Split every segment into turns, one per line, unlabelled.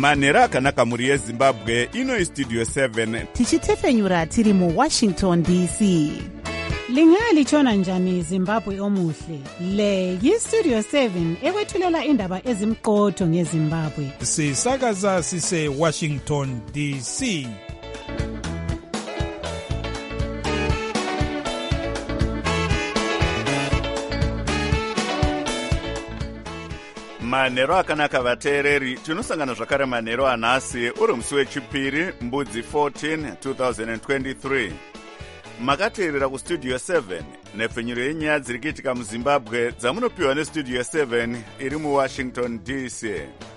manhero akanaka mhuri yezimbabwe. Ino istudio 7
tichitefenyura tiri muWashington DC.
Lingalitshona njani Zimbabwe omuhle? Le yistudio 7 ekwethulela indaba ezimqotho ngeZimbabwe.
Sisakaza sise Washington DC.
manhero akanaka vateereri. Tinosangana zvakare manhero anhasi uri musi wechipiri mbudzi 14 2023. Makateerera kustudio 7 nepfenyuro yenyaya dziri kuitika muzimbabwe dzamunopiwa nestudio 7 iri muWashington DC.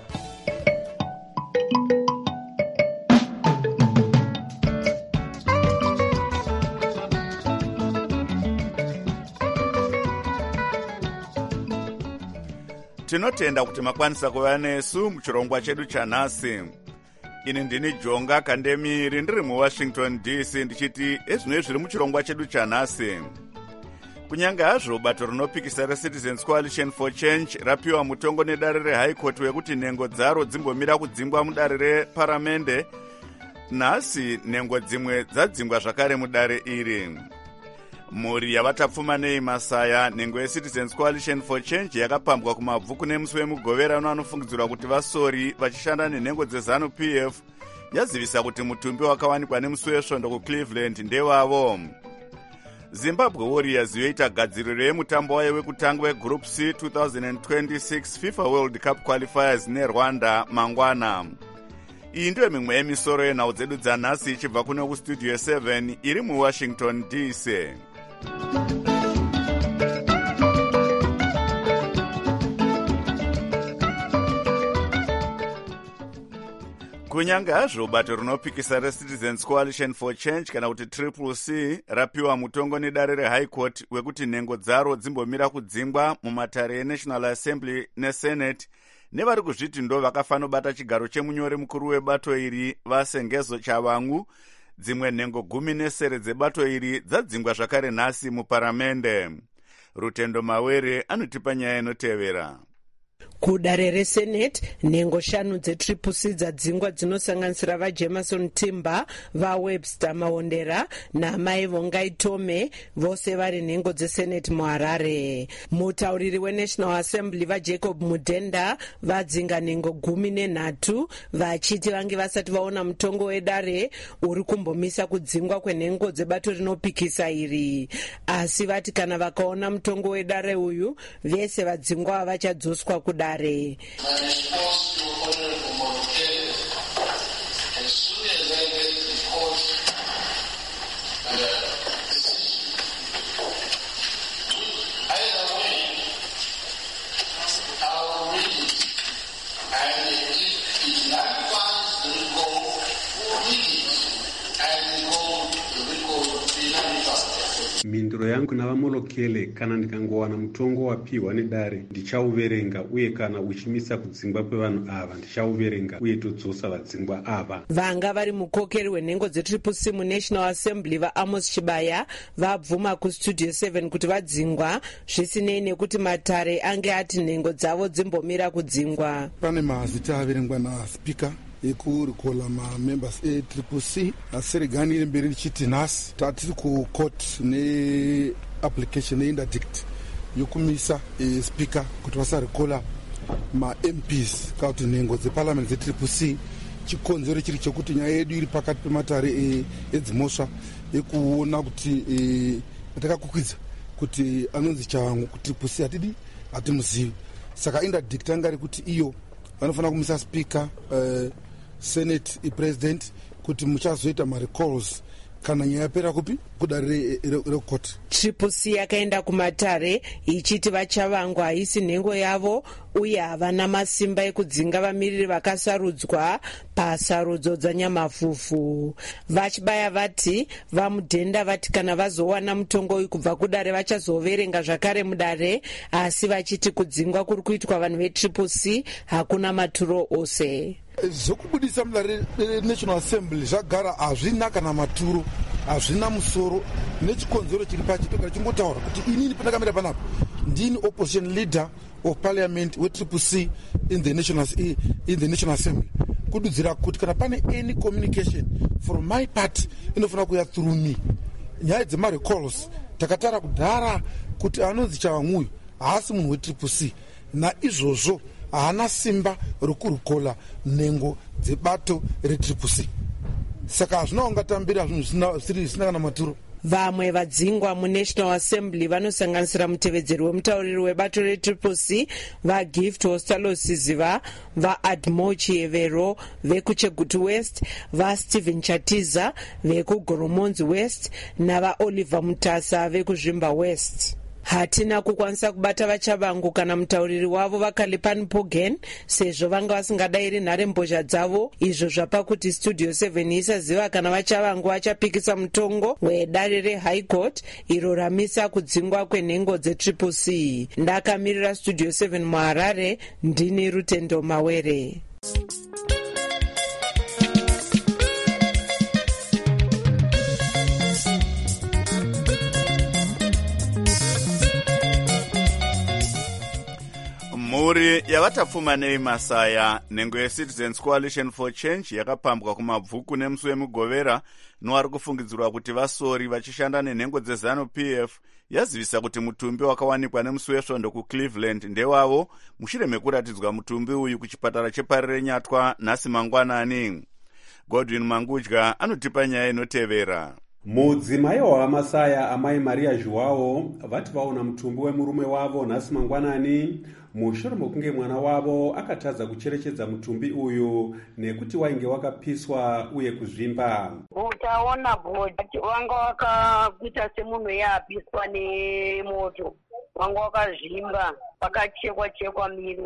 Tinotenda kuti makwanisa kuva nesu muchirongwa chedu chanhasi. Ini ndini Jonga Kandemiri ndiri muWashington DC ndichiti ezvinoi zviri muchirongwa chedu chanhasi. Kunyange hazvo bato rinopikisa reCitizens Coalition for Change rapiwa mutongo nedare reHigh Court wekuti nhengo dzaro dzimbomira kudzingwa mudare reparamende, nhasi nhengo dzimwe dzadzingwa zvakare mudare iri. Mhuri yavatapfumanei Masaya, nhengo yeCitizens Coalition for Change yakapambwa kumabvu kune musi wemugoverano anofungidzirwa kuti vasori vachishanda nenhengo dzeZANU-PF, yazivisa kuti mutumbi wakawanikwa nemusi wesvondo kuCleveland ndewavo. Zimbabwe Warriors yoita gadziriro yemutambo wayo wekutanga weGroup C 2026 FIFA World Cup Qualifiers neRwanda mangwana. Iyi ndiyo mimwe yemisoro yenhau dzedu dzanhasi ichibva kuno kustudio 7 iri muWashington DC. Kunyange hazvo bato rinopikisa reCitizens Coalition for Change kana kuti CCC rapiwa mutongo nedare reHigh Court wekuti nhengo dzaro dzimbomira kudzingwa mumatare eNational Assembly neSenate, nevari kuzviti ndo vakafanobata chigaro chemunyori mukuru webato iri vaSengezo Chavangu. Dzimwe nhengo 10 dzebato iri dzadzingwa zvakare nhasi muparamende. Rutendo Mawere anotipa nyaya inotevera.
Kudare reSenate, nhengo 5 dzeCCC dzadzingwa dzinosanganisira vaJemerson Timber, vaWebster Maondera naMai Vongai Tome, vose vari nhengo dzeSenate muHarare. Mutauriri weNational Assembly vaJacob Mudenda vadzinga nhengo 13 vachiti vange vasati vaona mutongo wedare uri kumbomisa kudzingwa kwenhengo dzebato rinopikisa iri. Asi vati kana vakaona mutongo wedare uyu, vese vadzingwa vachadzoswa kudare.
My response to Honorable Morukele, as soon as I get the court decision, either way, I will read it, and if it likewise recall, we'll read it, and recall be nullified.
Mhinduro yangu kuna vaMorokele, kana ndikangowana mutongo wapiwa nedare ndichauverenga, uye kana uchimisa kudzingwa kwevanhu ava ndichauverenga uye todzosa vadzingwa ava.
Vanga vari mukokeri wenhengo dzeCCC muNational Assembly vaAmos Chibaya vabvuma kustudio 7 kuti vadzingwa zvisinei nekuti matare ange ati nhengo dzavo dzimbomira kudzingwa.
Pane mazita averengwa naSpeaker ekurikola mamembers eCCC aseregani iri mberi richiti nhasi tatiri kucourt neapplication yeinterdict yokumisa speaker kuti vasarikola maMPs kana kuti nhengo dzeparliament dzeCCC. Chikonzero chiri chokuti nyaya yedu iri pakati pematare edzimosva ekuona kuti takakukwidza kuti anonzi Chavangu kuti CCC hatimuzivi, saka interdict anga ari kuti iyo vanofanira kumisa speaker, Senate ipresident kuti muchazoita marecalls kana nyaya yapera kupi kudare rekoti.
CCC yakaenda kumatare ichiti vaChavangu haisi nhengo yavo uye havana masimba ekudzinga vamiriri vakasarudzwa pasarudzo dzanyamafufu. Vachibaya vati vaMudenda vati kana vazowana mutongo uyu kubva kudare vachazoverenga zvakare mudare, asi vachiti kudzingwa kuri kuitwa vanhu veCCC hakuna maturo ose.
Zvokubudisa mudare reNational Assembly zvagara hazvina kana maturo, hazvina musoro, nechikonzero chiri pachitogara chingotaura kuti inini pandakamira panapa ndini opposition leader of Parliament we-CCC in the National Assembly kududzira kuti kana pane any communication from my part inofanira kuya through me. Nyaya dzemarecalls takatara kudhara kuti anonzi Chavamwoyo haasi munhu we-CCC naizvozvo haana simba rokurukola nhengo dzebato re-CCC. Saka hazvina ungatambira zvinhu zvisina kana maturo.
Vamwe vadzingwa muNational Assembly vanosanganisira mutevedzeri wemutauriri webato re-CCC vaGift Ostalo-Siziva, vaAdmo Chievero vekuChegutu West, vaStephen Chatiza vekugoromonzi West navaOliver Mutasa vekuzvimba West. Hatina kukwanisa kubata vachavangu kana mutauriri wavo vaKalipan Pogen sezvo vanga vasingadayiri nharembozha dzavo, izvo zvapa kuti Studio 7 isaziva kana vachavangu vachapikisa mutongo wedare reHigh Court iro ramisa kudzingwa kwenhengo dze-CCC. Ndakamirira Studio 7 muHarare, ndini Rutendo Mawere.
Mhuri yavatapfumanei Masaya, nhengo yeCitizens Coalition for Change yakapambwa kumabvuku nemusi wemugovera noari kufungidzirwa kuti vasori vachishanda nenhengo dzeZanu-PF yazivisa kuti mutumbi wakawanikwa nemusi wesvondo kuCleveland ndewavo mushure mekuratidzwa mutumbi uyu kuchipatara chePari reNyatwa nhasi mangwanani. Godwin Mangudya anotipa nyaya inotevera.
Mudzimai waMasaya amai Maria Joao vati vaona mutumbi wemurume wavo nhasi mangwanani mushure mekunge mwana wavo akatadza kucherechedza mutumbi uyu nekuti wainge wakapiswa uye kuzvimba.
Utaona bhodhi wanga wakakuita semunhu yapiswa nemoto, wanga wakazvimba, wakachekwa miri,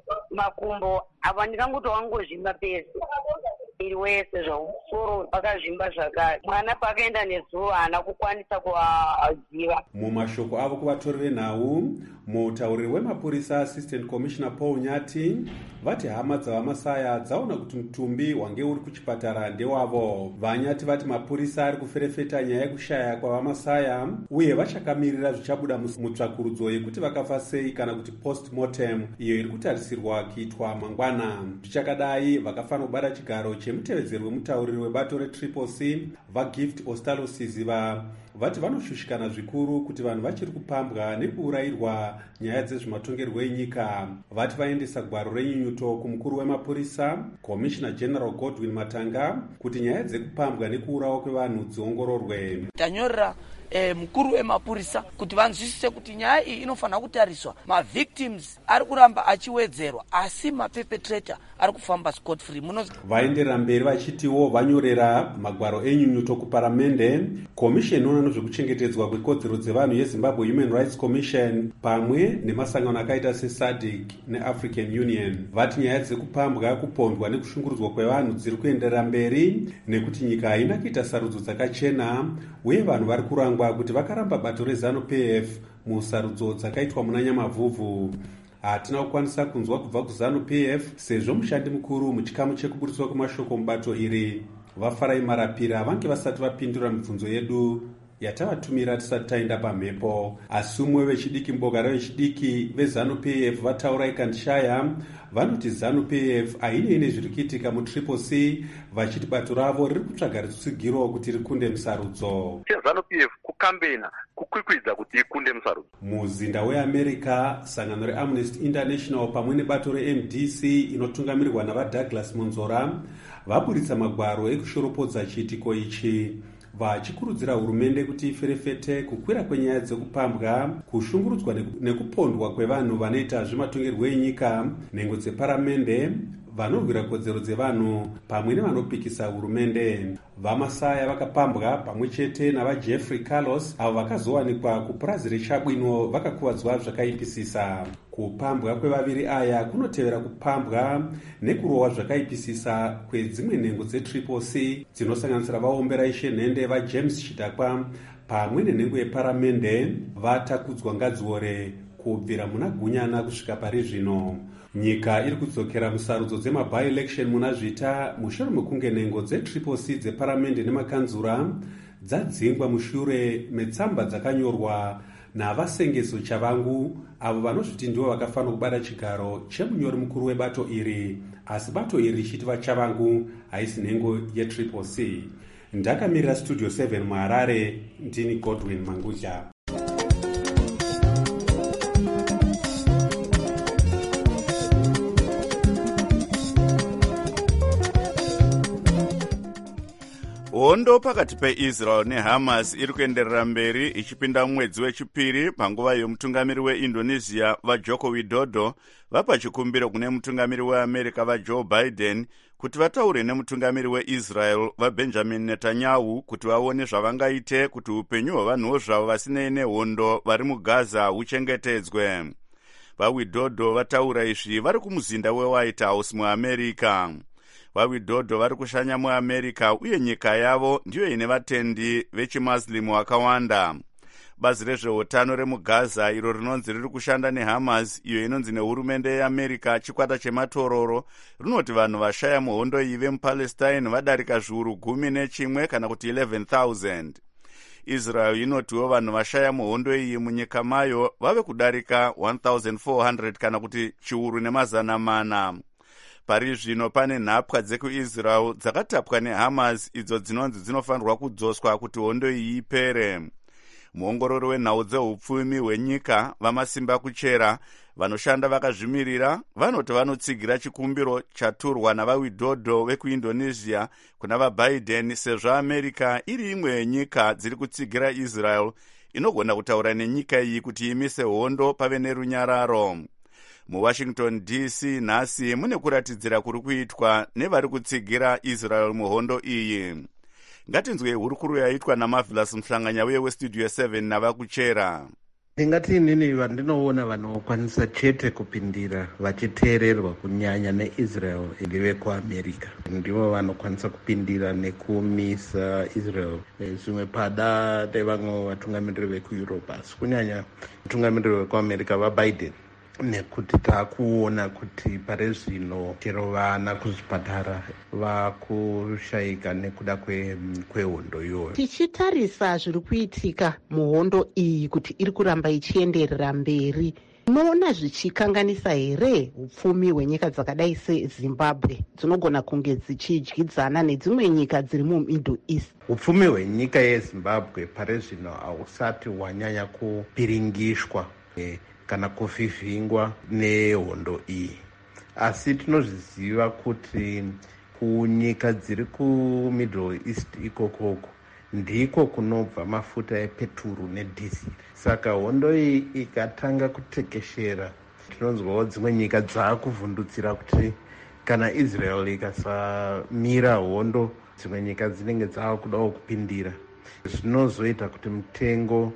makumbo apa ndikanguti wangozvimba pese iri wese zvausoro wakazvimba zvakare. Mwana paakaenda nezuva haana kukwanisa kuvaziva.
Mumashoko avo kuvatori venhau, mutauriri wemapurisa Assistant Commissioner Paul Nyati vati hama dzavaMasaya dzaona kuti mutumbi wange uri kuchipatara ndewavo. VaNyati vati mapurisa ari kuferefeta nyaya yekushaya kwavaMasaya uye vachakamirira zvichabuda mutsvakurudzo yekuti vakafa sei kana kuti post-mortem iyo iri kutarisirwa kuitwa mangwana. Zvichakadai vakafanira kubata chigaro chemutevedzeri wemutauriri webato re-CCC vaGift Ostalo-Siziva vati vanoshushikana zvikuru kuti vanhu vachiri kupambwa nekuurayirwa nyaya dzezvematongerwo enyika. Vati vaendesa gwaro renyunyuto kumukuru wemapurisa Commissioner General Godwin Matanga kuti nyaya dzekupambwa nekuurawa kwevanhu dziongororwe.
Tanyorera mukuru wemapurisa kuti vanzwisise kuti nyaya iyi inofanira kutariswa. Mavictims ari kuramba achiwedzerwa asi maperpetrator ari kufamba scot free.
Vaenderera mberi vachitiwo vanyorera magwaro enyunyuto kuparamende, komisheni inoona nezvekuchengetedzwa kwekodzero dzevanhu yeZimbabwe Human Rights Commission pamwe nemasangano akaita seSADC neAfrican Union. Vati nyaya dzekupambwa, kupondwa nekushungurudzwa kwevanhu dziri kuenderera mberi nekuti nyika haina kuita sarudzo dzakachena uye vanhu vari kurangwa kuti vakaramba bato reZanu-PF musarudzo dzakaitwa muna Nyamavhuvhu. Hatina kukwanisa kunzwa kubva kuZanu-PF sezvo mushandi mukuru muchikamu chekuburiswa kwemashoko mubato iri vaFarai Marapira vange vasati vapindura mibvunzo yedu yatavatumira tisati taenda pamhepo. Asi umwe vechidiki mbogara vechidiki veZanu-PF vataura ikandishaya vanoti ZANU-PF hainei zviri kuitika muCCC vachiti bato ravo riri kutsvaga rutsigiro kuti rikunde musarudzo.
ZANU-PF kukambena kukwikwidza kuti ikunde musarudzo.
Muzinda weAmerica, sangano reAmnesty International pamwe nebato reMDC inotungamirirwa navaDouglas Monzora vaburitsa magwaro ekushoropodza chiitiko ichi, vachikurudzira hurumende kuti iferefete kukwira kwenyaya dzekupambwa, kushungurudzwa nekupondwa kwevanhu vanoita zvematongerwo enyika, nhengo dzeparamende, vanorwira kodzero dzevanhu pamwe nevanopikisa hurumende. VaMasaya vakapambwa pamwe chete navaJeffrey Carlos avo vakazowanikwa kupurazi reChabwino vakakuvadzwa zvakaipisisa. Kupambwa kwevaviri aya kunotevera kupambwa nekurohwa zvakaipisisa kwedzimwe nhengo dzeCCC dzinosanganisira vaombera ishe nhende vaJames Chidakwa pamwe nenhengo yeparamende vatakudzwa ngadziore kubvira muna Gunyana kusvika pari zvino. Nyika iri kudzokera musarudzo dzema-by-election muna Zvita mushure mekunge nhengo dzeCCC dzeparamende nemakanzura dzadzingwa mushure metsamba dzakanyorwa navasengeso chavangu, avo vanozviti ndivo vakafanira kubata chigaro chemunyori mukuru webato iri, asi bato iri richiti vachavangu haisi nhengo yetriple C. Ndakamirira studio 7 muHarare, ndini Godwin Mangudya.
Hondo pakati peIsrael neHamas iri kuenderera mberi ichipinda mumwedzi wechipiri panguva yomutungamiri weIndonesia vaJoko Widodo vapa chikumbiro kune mutungamiri weAmerica vaJoe Biden kuti vataure nemutungamiri weIsrael vaBenjamin Netanyahu kuti vaone zvavangaite kuti upenyu hwavanhuwo zvavo vasinei nehondo vari muGaza huchengetedzwe. VaWidodo vataura izvi vari kumuzinda weWhite House muAmerica. VaWidodo vari kushanya muAmerica uye nyika yavo ndiyo ine vatendi vechimuslimu vakawanda. Bazi rezveutano remuGaza iro rinonzi riri kushanda neHamas, iyo inonzi nehurumende yeAmerica chikwata chematororo, rinoti vanhu vashaya muhondo iyi vemuPalestine vadarika zviuru 11 kana kuti 11,000. Israel inotiwo vanhu vashaya muhondo iyi munyika mayo vave kudarika 1,400 kana kuti chiuru nemazana mana. Pari zvino pane nhapwa dzekuIsrael dzakatapwa neHamas idzo dzinonzi dzinofanirwa kudzoswa kuti hondo iyi ipere. Muongorori wenhau dzeupfumi hwenyika vamasimba kuchera vanoshanda vakazvimirira vanoti vanotsigira chikumbiro chaturwa navaWidodo vekuIndonesia kuna vaBiden sezvo America iri imwe yenyika dziri kutsigira Israel inogona kutaura nenyika iyi kuti imise hondo pave nerunyararo. MuWashington DC nhasi mune kuratidzira kuri kuitwa nevari kutsigira Israel muhondo iyi. Ngatinzwe hurukuru yaitwa naMarvelous Mhlanganya westudio 7 navakuchera.
Ndingati inini vandinoona vanokwanisa chete kupindira vachiteererwa kunyanya neIsrael ndive kuAmerica. Ndivo vanokwanisa kupindira nekumisa Israel. Zvimwe pada nevamwe vatungamiriri vekuEurope, asi kunyanya vatungamiriri vekuAmerica vaBiden. Nekuti takuona kuti pare zvino chero vana kuzvipatara vakushayika nekuda kwehondo iyoyo.
Tichitarisa zviri kuitika muhondo iyi kuti iri kuramba ichienderera mberi, unoona zvichikanganisa here upfumi hwenyika dzakadai seZimbabwe dzinogona kunge dzichidyidzana nedzimwe nyika dziri muMiddle East?
Upfumi hwenyika yeZimbabwe pare zvino hausati hwanyanya kupiringishwa kana kuvhivhingwa nehondo iyi, asi tinozviziva kuti kunyika dziri kuMiddle East ikokoko ndiko kunobva mafuta epeturu nedhiziri. Saka hondo iyi ikatanga kutekeshera, tinonzwawo dzimwe nyika dzaakuvhundutsira kuti kana Israel ikasamira hondo, dzimwe nyika dzinenge dzaakudawo kupindira. Zvinozoita kuti mitengo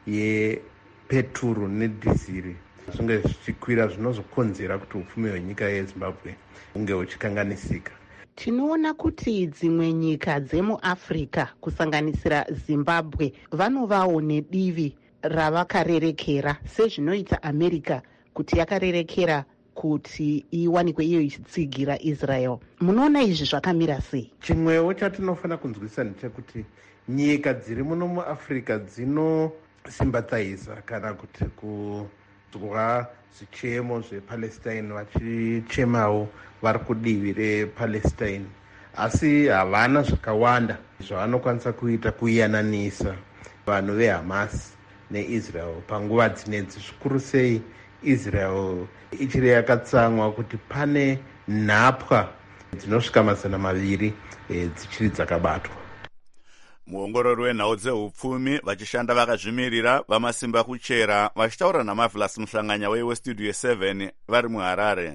peturu nedhiziri zvinge zvichikwira, zvinozokonzera kuti upfumi hwenyika yeZimbabwe unge huchikanganisika.
Tinoona kuti dzimwe nyika dzemuAfrica kusanganisira Zimbabwe vanovawo nedivi ravakarerekera sezvinoita America kuti yakarerekera kuti iwanikwe iyo ichitsigira Israel. Munoona izvi zvakamira sei?
Chimwewo chatinofanira kunzwisisa ndechekuti nyika dziri muno muAfrica dzinosimbataiza kana kuti kuzwa zvichemo zvePalestine, vachichemawo vari kudivi rePalestine, asi havana zvakawanda zvavanokwanisa kuita kuyananisa vanhu veHamas neIsrael panguva dzinedzi. Zvikuru sei Israel ichiri yakatsamwa kuti pane nhapwa dzinosvika 200 dzichiri dzakabatwa.
Muongorori wenhau dzeupfumi vachishanda vakazvimirira vamasimba kuchera vachitaura naMarvelous Mhlanganya westudio 7 vari muHarare.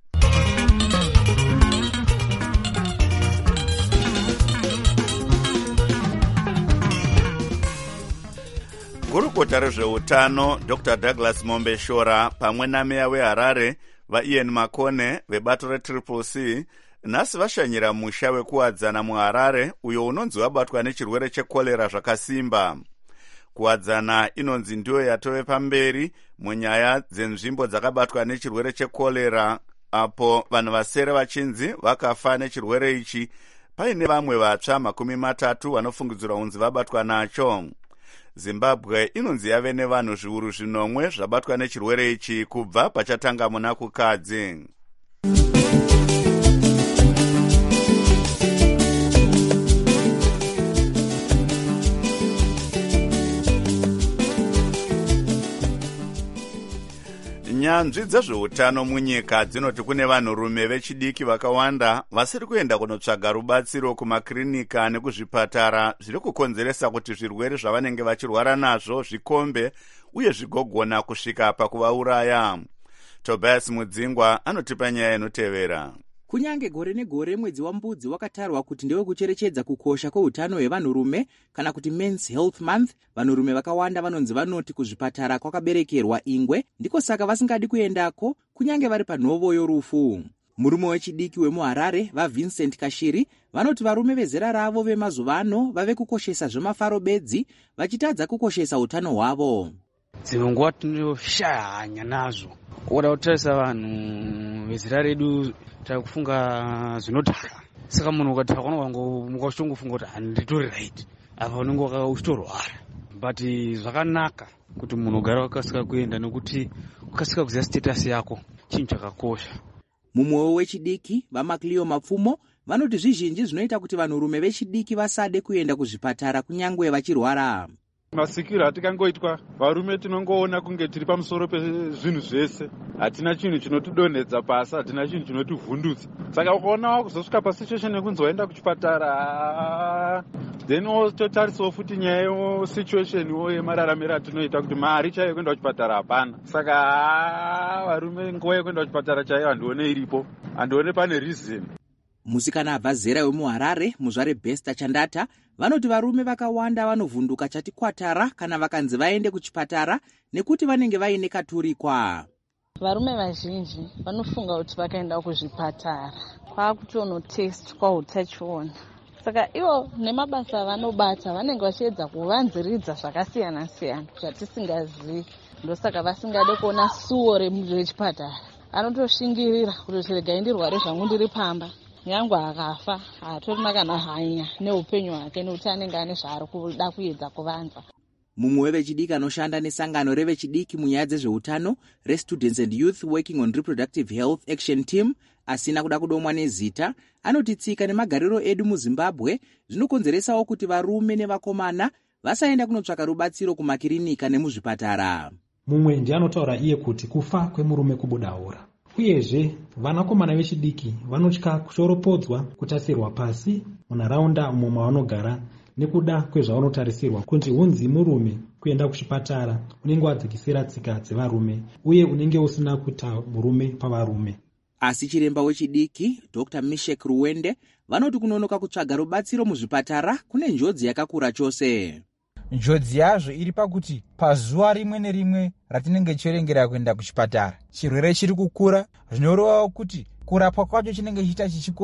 Gurukota rezveutano Dr. Douglas Mombeshora pamwe nameya weHarare vaIan Makone vebato retriple C nhasi vashanyira musha wekuwadzana muHarare uyo unonzi wabatwa nechirwere chekorera zvakasimba. Kuwadzana inonzi ndiyo yatove pamberi munyaya dzenzvimbo dzakabatwa nechirwere chekorera, apo vanhu vasere vachinzi vakafa nechirwere ichi paine vamwe vatsva 30 vanofungidzirwa kunzi vabatwa nacho. zimbabwe inonzi yave nevanhu zviuru 5 zvabatwa nechirwere ichi kubva pachatanga muna kukadzi. Nyanzvi dzezveutano munyika dzinoti kune vanhurume vechidiki vakawanda vasiri kuenda kunotsvaga rubatsiro kumakirinika nekuzvipatara zviri kukonzeresa kuti zvirwere zvavanenge vachirwara nazvo zvikombe uye zvigogona kusvika pakuvauraya. Tobias Mudzingwa anotipa nyaya inotevera.
Kunyange gore negore mwedzi waMbudzi wakatarwa kuti ndewe kucherechedza kukosha kweutano hwevanhurume kana kuti Men's Health Month, vanhurume vakawanda vanonzi vanoti kuzvipatara kwakaberekerwa ingwe, ndiko saka vasingadi kuendako kunyange vari panhovo yorufu. Murume wechidiki wemuHarare vaVincent Kashiri vanoti varume vezera ravo vemazuva ano vave kukoshesa zvemafaro bedzi vachitadza kukoshesa utano hwavo.
Dzimwe nguva tinoshaya hanya nazvo. Oda kutarisa vanhu vezera redu takufunga zvinodhaka. Saka munhu ukadhaka unofunga kuti handitori right. Apa unenge uchitorwara. But zvakanaka kuti munhu ugare wakasika kuenda nekuti ukasika kuziva status yako chinhu chakakosha.
Mumwewo wechidiki vaMacleo Mapfumo vanoti zvizhinji zvinoita kuti vanhurume vechidiki vasade kuenda kuzvipatara kunyangwe vachirwara.
Masikiro hatikangoitwa varume tinongoona kunge tiri pamusoro pezvinhu zvese, hatina chinhu chinotidonhedza pasi, hatina chinhu chinotivhundutsa. Saka ukaona wakuzosvika pasituation yekunzi waenda kuchipatara, then totarisawo futi nyaya yesituation yemararamiro atinoita kuti mari chaiyo kuenda kuchipatara hapana. Saka varume nguva yekuenda kuchipatara chaiyo handione iripo, handione pane reason.
Musikana abva zera wemuHarare muzvare Besta Chandata vanoti varume vakawanda vanovhunduka chati kwatara kana vakanzi vaende kuchipatara nekuti vanenge vaine katurikwa.
Varume vazhinji vanofunga kuti vakaenda kuzvipatara kwakutonotestwa utachiona. Saka ivo nemabasa vanobata vanenge vachiedza kuvanziridza zvakasiyana siyana zvatisingazivi. Ndosaka vasingade kuona suwo remunhu wechipatara. Anotoshingirira kuti regai ndirware zvangu ndiri pamba. Nyangu akafa hatorina kana hanya neupenyu hwake nekuti anenge ane zvaari kuda kuedza kuvanza.
Mumwe wevechidiki anoshanda nesangano revechidiki munyaya dzezveutano reStudents and Youth Working on Reproductive Health Action Team asina kuda kudomwa nezita anoti tsika nemagariro edu muZimbabwe zvinokonzeresawo kuti varume nevakomana vasaenda kunotsvaka rubatsiro kumakirinika nemuzvipatara.
Mumwe ndiye anotaura iye kuti kufa kwemurume kubudaura. Uyezve vanakomana vechidiki vanotya kushoropodzwa, kutasirwa pasi munharaunda umo mavanogara nekuda kwezvavanotarisirwa kuti hunzi murume kuenda kuchipatara unenge wadzikisira tsika dzevarume uye unenge usina kuita murume pavarume.
Asi chiremba wechidiki Dr. Mishek Ruwende vanoti kunonoka kutsvaga rubatsiro muzvipatara kune njodzi yakakura chose.
Njodzi yazvo iri pakuti pazuva rimwe nerimwe ratinenge tichirengera kuenda kuchipatara chirwere chiri kukura, zvinorevawo kuti kurapwa kwacho chinenge chiita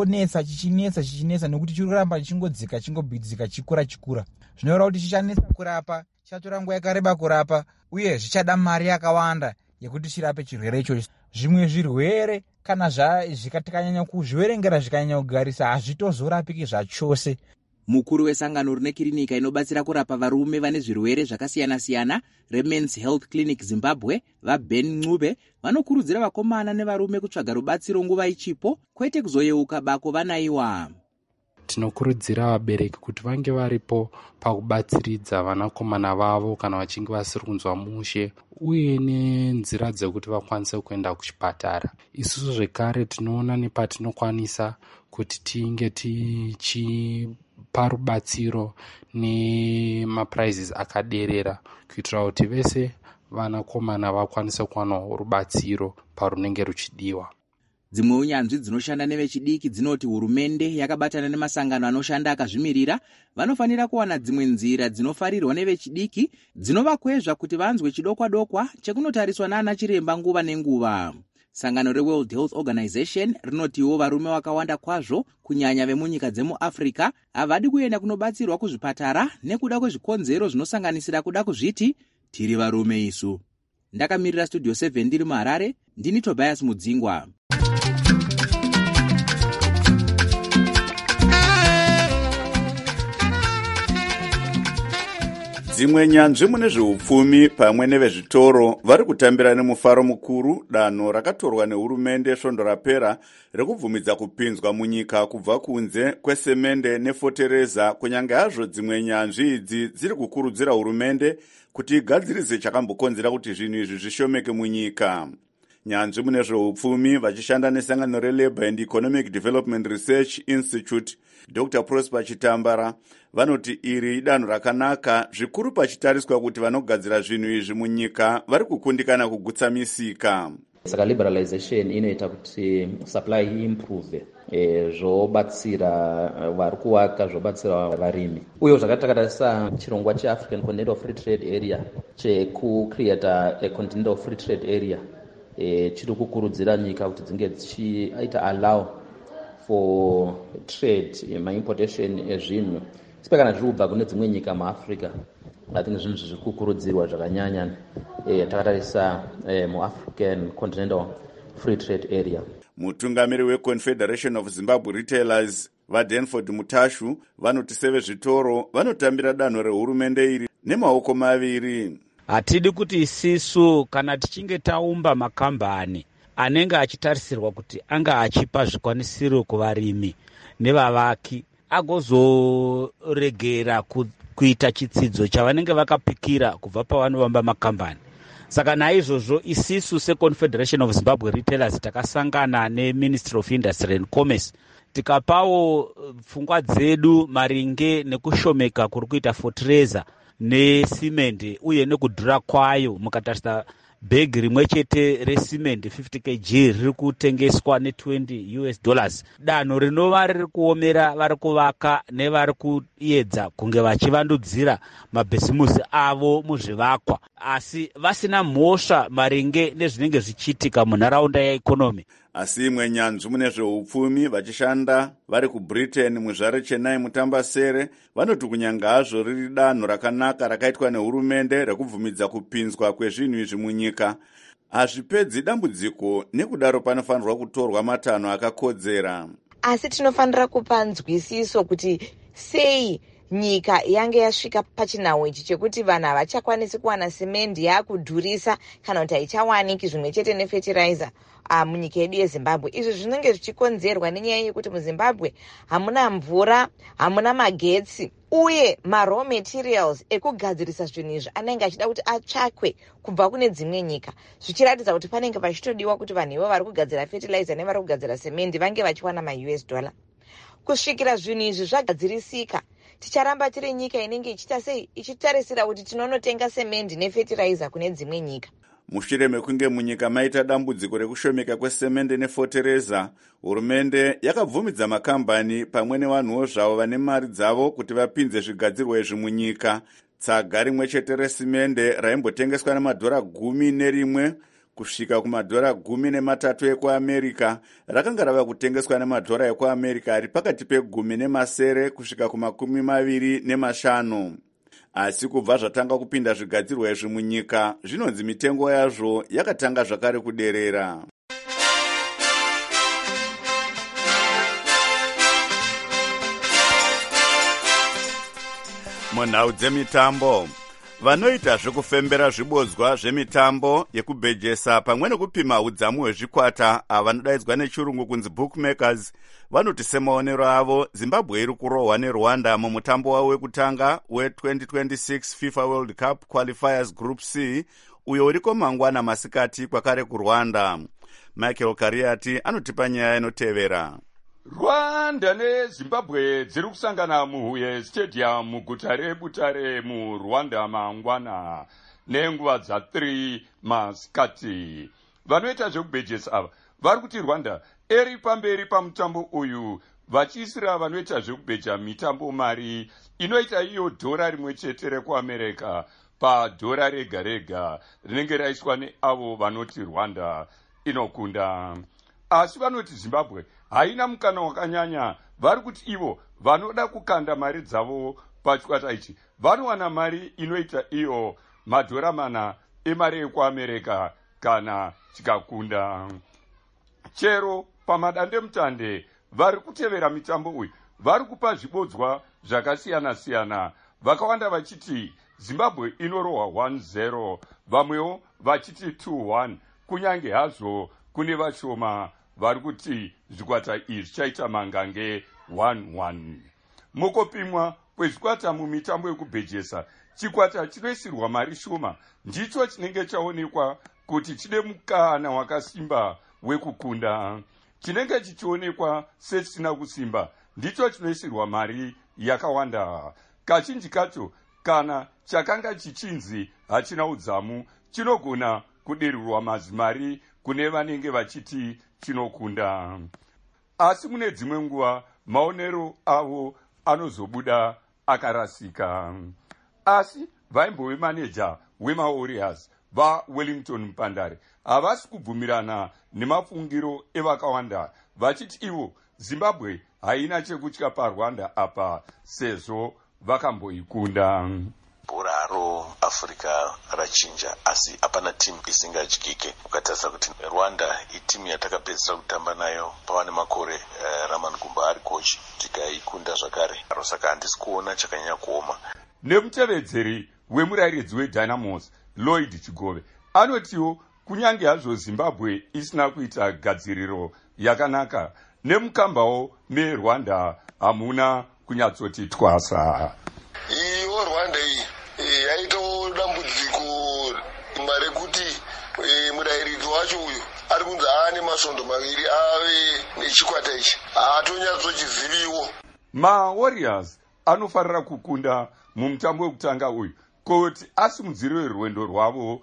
chichinetsa nekuti chiri kuramba chingodzika chikura. Zvinoreva kuti chichanetsa kurapa, chichatora nguva yakareba kurapa uye zvichada mari yakawanda yekuti chirape chirwere ichocho. Zvimwe zvirwere kana zvikanyanya kuzviverengera zvikanyanya kugarisa hazvitozorapiki zvachose.
Mukuru wesangano rine kirinika inobatsira kurapa varume vane zvirwere zvakasiyana-siyana reMen's Health Clinic Zimbabwe vaBen Ncube vanokurudzira vakomana nevarume kutsvaga rubatsiro nguva ichipo kwete kuzoyeuka bako vanaiwa.
Tinokurudzira vabereki kuti vange varipo pakubatsiridza vanakomana vavo kana vachinge vasiri kunzwa mushe uye nenzira dzekuti vakwanise kuenda kuchipatara. Isusu zvekare tinoona nepatinokwanisa kuti tinge tichipa rubatsiro nemaprizes akaderera kuitira kuti vese vanakomana vakwanise kuwana rubatsiro parunenge ruchidiwa.
Dzimwe unyanzvi dzinoshanda nevechidiki dzinoti hurumende yakabatana nemasangano anoshanda akazvimirira vanofanira kuwana dzimwe nzira dzinofarirwa nevechidiki dzinovakwezva kuti vanzwe chidokwa-dokwa chekunotariswa naana chiremba nguva nenguva. Sangano reWorld Health Organization rinotiwo varume vakawanda kwazvo kunyanya vemunyika dzemuAfrica havadi kuenda kunobatsirwa kuzvipatara nekuda kwezvikonzero zvinosanganisira kuda kuzviti tiri varume isu. Ndakamirira Studio 7 ndiri muHarare, ndini Tobias Mudzingwa.
dzimwe nyanzvi mune zveupfumi pamwe nevezvitoro vari kutambira nemufaro mukuru danho rakatorwa nehurumende svondo rapera rekubvumidza kupinzwa munyika kubva kunze kwesemende nefotereza, kunyange hazvo dzimwe nyanzvi idzi dziri kukurudzira hurumende kuti igadzirise chakambokonzera kuti zvinhu izvi zvishomeke munyika. Nyanzvi mune zveupfumi vachishanda nesangano reLabour and Economic Development Research Institute, Dr. Prosper Chitambara, vanoti iri danho rakanaka zvikuru pachitariswa kuti vanogadzira zvinhu izvi munyika vari kukundikana kugutsa misika.
Saka liberalization inoita kuti supply improve, zvobatsira vari kuvaka, zvobatsira varimi. Uye zvakatakatarisa chirongwa cheAfrican Continental Free Trade Area chekucreata a Continental Free Trade Area, chiri kukurudzira nyika kuti dzinge dzichiita allow for trade, maimportation ezvinhu sipekana zviri kubva kune dzimwe nyika muAfrica. I think zvinhu zviri kukurudzirwa zvakanyanya takatarisa muAfrican Continental Free Trade Area.
Mutungamiri weConfederation of Zimbabwe Retailers vaDenford Mutashu vanoti sevezvitoro vanotambira danho rehurumende iri nemaoko maviri.
Hatidi kuti isisu kana tichinge taumba makambani anenge achitarisirwa kuti anga achipa zvikwanisiro kuvarimi nevavaki agozoregera kuita chitsidzo chavanenge vakapikira kubva pavanovamba makambani. Saka naizvozvo isisu seConfederation of Zimbabwe Retailers takasangana neMinistry of Industry and Commerce tikapawo pfungwa dzedu maringe nekushomeka kuri kuita fotereza nesimende uye nekudhura kwayo. Mukatarisa bhegi rimwe chete resimende 50 kg riri kutengeswa $20. Danho rinova riri kuomera vari kuvaka nevari kuedza kunge vachivandudzira mabhizimusi avo muzvivakwa, asi vasina mhosva maringe nezvinenge zvichiitika munharaunda yeikonomi.
Asi imwe nyanzvi mune zveupfumi vachishanda vari kuBritain muzvare Chennai mutambasere vanoti kunyanga hazvo riri danho rakanaka rakaitwa nehurumende rekubvumidza kupinzwa kwezvinhu izvi munyika, hazvipedzi dambudziko, nekudaro panofanirwa kutorwa matanho akakodzera.
Asi tinofanira kupa nzwisiso kuti sei nyika yange yasvika pachinhau ichi chekuti vanhu havachakwanisi kuwana simendi yaakudhurisa kana kuti haichawaniki zvimwe chete nefertilizer munyika yedu yeZimbabwe. Izvi zvinenge zvichikonzerwa nenyaya yekuti muZimbabwe hamuna mvura, hamuna magetsi, uye maraw materials ekugadzirisa zvinhu izvi anenge achida kuti atsvakwe kubva kune dzimwe nyika, zvichiratidza kuti panenge pachitodiwa kuti vanhu ivo vari kugadzira fertilizer nevari kugadzira semendi vange vachiwana $. Kusvikira zvinhu izvi zvagadzirisika, ticharamba tiri nyika inenge ichita sei, ichitarisira kuti tinonotenga semendi nefertilizer kune dzimwe nyika.
Mushure mekunge munyika maita dambudziko rekushomeka kwesemende nefotereza, hurumende yakabvumidza makambani pamwe nevanhuwo zvavo vane mari dzavo kuti vapinze zvigadzirwa izvi munyika. Tsaga rimwe chete resimende raimbotengeswa $11 kusvika $13 ekuAmerica rakanga rava kutengeswa $10 ekuAmerica ari pakati pe10 kusvika $25. Asi kubva zvatanga kupinda zvigadzirwa izvi munyika, zvinonzi mitengo yazvo yakatanga zvakare kuderera. Munhau dzemitambo, vanoita zvekufembera zvibodzwa zvemitambo yekubhejesa pamwe nekupima udzamu hwezvikwata vanodaidzwa nechirungu kunzi bookmakers vanoti semaonero avo Zimbabwe iri kurohwa neRwanda mumutambo wavo wekutanga we2026 FIFA World Cup Qualifiers Group C uyo uriko mangwana masikati kwakare kuRwanda. Michael Kariati anotipa nyaya inotevera.
Rwanda neZimbabwe dziri kusangana muHuye Stadium muguta reButare muRwanda mangwana nenguva dza3 masikati. Vanoita zvekubhejesa ava vari kuti Rwanda eri pamberi pamutambo uyu vachiisira vanoita zvekubheja mitambo mari inoita iyo $1 chete rekuAmerica $1 rega rega rinenge raiswa neavo vanoti Rwanda inokunda. Asi vanoti Zimbabwe haina mukana wakanyanya, vari kuti ivo vanoda kukanda mari dzavo pachikwata ichi vanowana mari inoita iyo $4 emari ekuAmerica kana chikakunda. Chero pamadandemutande vari kutevera mitambo uyu vari kupa zvibodzwa zvakasiyana siyana, vakawanda vachiti zimbabwe inorohwa 1-0, vamwewo vachiti 2-1, kunyange hazvo kune vashoma vari kuti zvikwata izvi zvichaita mangange 1-1. Mukupimwa kwezvikwata mumitambo yekubhejesa, chikwata chinoisirwa mari shoma ndicho chinenge chaonekwa kuti chine mukana wakasimba wekukunda. Chinenge chichionekwa sechisina kusimba ndicho chinoisirwa mari yakawanda. Kazhinji kacho kana chakanga chichinzi hachina udzamu chinogona kudirirwa mazimari kune vanenge vachiti chinokunda. Asi mune dzimwe nguva maonero avo anozobuda akarasika. Asi vaimbove maneja wemawarriors vaWellington Mpandare havasi kubvumirana nemafungiro evakawanda, vachiti ivo Zimbabwe haina chekutya paRwanda apa sezvo vakamboikunda.
Bhora Africa rachinja, asi hapana timu isingatyike. Ukatarisa kuti Rwanda itimu yatakapedzisira kutamba nayo pavane makore Raman Gumba ari kochi, tikaikunda zvakare. Saka handisi kuona chakanyanya kuoma.
Nemutevedzeri wemurairidzi weDynamos Lloyd Chigove anotiwo kunyange hazvo Zimbabwe isina kuita gadziriro yakanaka, nemukambawo meRwanda hamuna kunyatsoti twasa.
Iyo Rwanda iyi yaito dambudziko marekuti murairidzi wacho uyu ari kunzi aane masvondo maviri ave nechikwata ichi haatonyatsochiziviwo.
MaWarriors anofarira kukunda mumutambo wekutanga uyu kuti asimudzire rwendo rwavo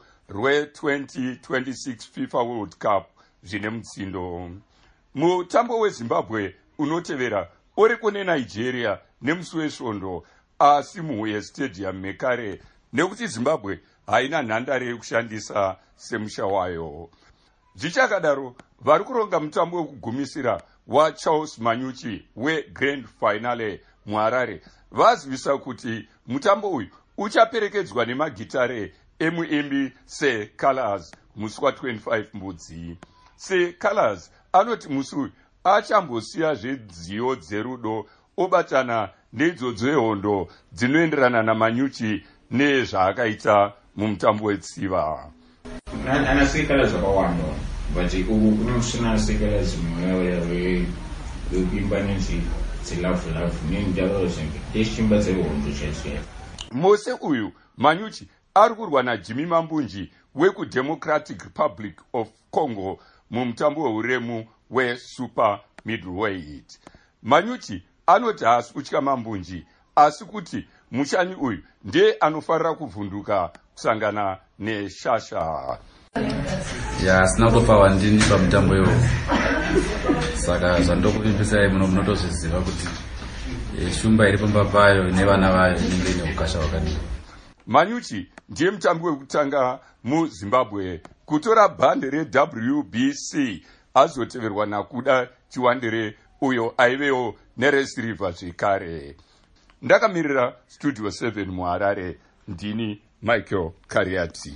rwe2026 FIFA World Cup zvine mutsindo. Mutambo weZimbabwe unotevera uri kune Nigeria nemusi wesvondo, asi muHuye Stadium mekare nekuti Zimbabwe haina nhandare yekushandisa semusha wayo. Zvichakadaro vari kuronga mutambo wekugumisira waCharles Manyuchi weGrand Finale muHarare vazivisa kuti mutambo uyu uchaperekedzwa nemagitare emuimbi seColors musi wa25 Mbudzi. seColors anoti musi uyu achambosiya zvedziyo dzerudo obatana neidzodzo yehondo dzinoenderana naManyuchi nezvaakaita mumutambo wetsiva.
Anasekela zvakawanda but kunosina sekela zimwe wekuimba nezi dzilavulavu nendaro dzeshimba dzehondo chete.
Mose uyu Manyuchi ari kurwa naJimmy Mambunji wekuDemocratic Republic of Congo mumutambo weuremu weSuper Middleweight. Manyuchi anoti haasi kutya Mambunji, asi kuti mushani uyu ndiye anofarira kuvhunduka kusangana neShasha.
Sina kutopa wandini pamutambo iwo, saka zvandokuvimbisai munotozviziva kuti shumba iri pamba payo nevana vayo inenge ine ukasha hwakadii.
Manyuchi ndiye mutambi wekutanga muZimbabwe kutora bhande reWBC, azoteverwa nakuda Chiwandere uyo aivewo neresirivha zvekare. Ndakamirira Studio 7 muHarare, ndini Michael Kariati.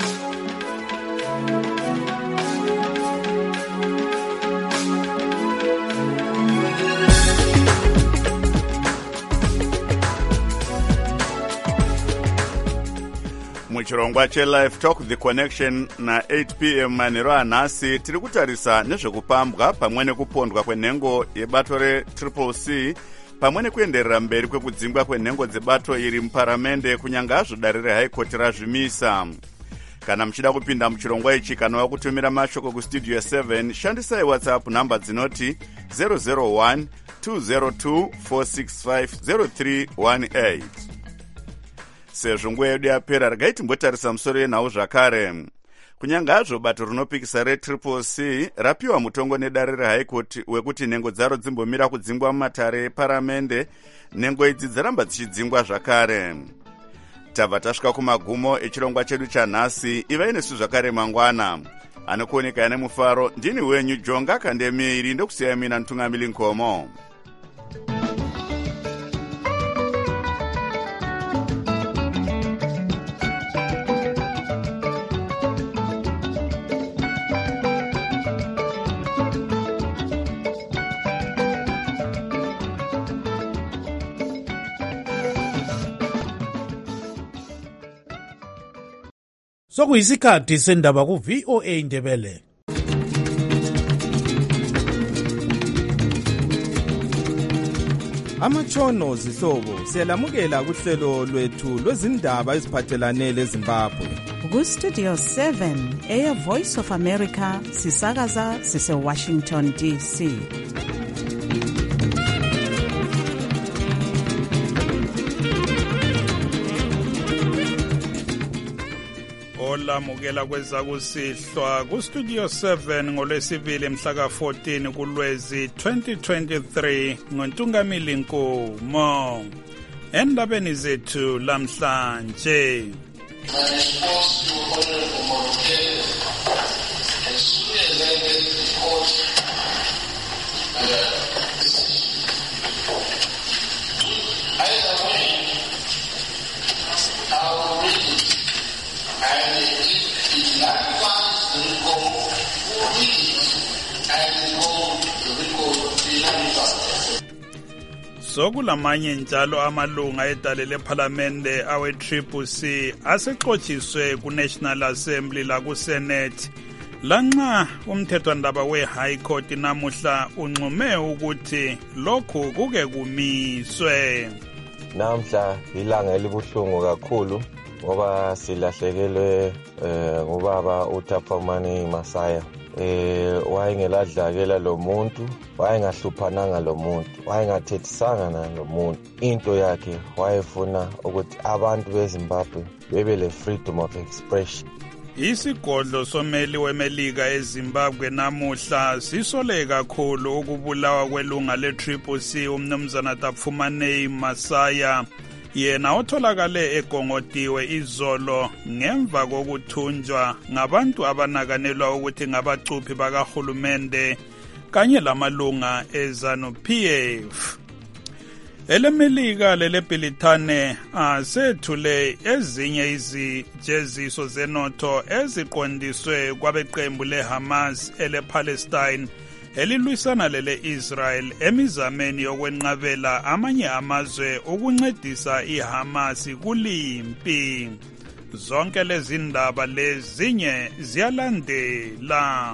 muchirongwa chelive talk the connection na 8 p.m. manheru anhasi tiri kutarisa nezvekupambwa pamwe nekupondwa kwenhengo yebato reCCC pamwe nekuenderera mberi kwekudzingwa kwenhengo dzebato iri muparamende kunyange hazvo dare reHigh Court razvimisa. Kana muchida kupinda muchirongwa ichi kana wakutumira mashoko kustudio 7 shandisai WhatsApp namba dzinoti 001 202 465 0318. Sezvo nguva yedu yapera, regai timbotarisa musoro yenhau zvakare. Kunyange hazvo bato rinopikisa reCCC rapiwa mutongo nedare reHigh Court wekuti nhengo dzaro dzimbomira kudzingwa mumatare eparamende, nhengo idzi dzaramba dzichidzingwa zvakare. Tabva tasvika kumagumo echirongwa chedu chanhasi. Ivai nesu zvakare mangwana. Anokuoneka ane mufaro ndini wenyu Jonga Kandemiri, ndokusiyai mina Ntungamili Nkomo.
Sokuyisikhathi sendaba ku VOA Indebele.
Amatshono zihlobo siyalamukela kuhlelo lwethu lwezindaba eziphathelane leZimbabwe.
Ku Studio 7 Air Voice of America sisakaza sise Washington DC.
Olamukela kwezakusihlwa ku Studio 7 ngolwesibili mhla ka-14 kuLwezi 2023 ngoNtungamili Nkomo. Endabeni zethu lamhlanje. Sokulamanye njalo amalunga edale lephalamende awe-CCC asexotshiswe ku-National Assembly laku-Senate lanxa umthethwandaba we-High Court namuhla unqume ukuthi lokhu kuke kumiswe.
Namhla ilanga elibuhlungu kakhulu ngoba silahlekelwe ngubaba uThaphamani Masaya. Wayengeladlakela lo muntu, wayengahluphananga lo muntu, wayengathethisanga nalo muntu. Into yakhe wayefuna ukuthi abantu beZimbabwe bebe le freedom of expression.
Isigodlo someli wemelika eZimbabwe namuhla sisole kakhulu ukubulawa kwelunga le-CCC umnumzana Thaphamani Masaya. Yena otholakale egongotiwe izolo ngemva kokuthunjwa ngabantu abanakanelwa ukuthi ngabacuphi bakahulumende kanye lamalunga eZANU-PF. Elemelika leleBhilithane asethule ezinye izijeziso zenotho eziqondiswe kwabeqembu leHamas elePalestine elilwisana lele-Israel emizameni yokwenqabela amanye amazwe ukuncedisa iHamas kulimpi. Zonke lezi ndaba lezinye ziyalandela.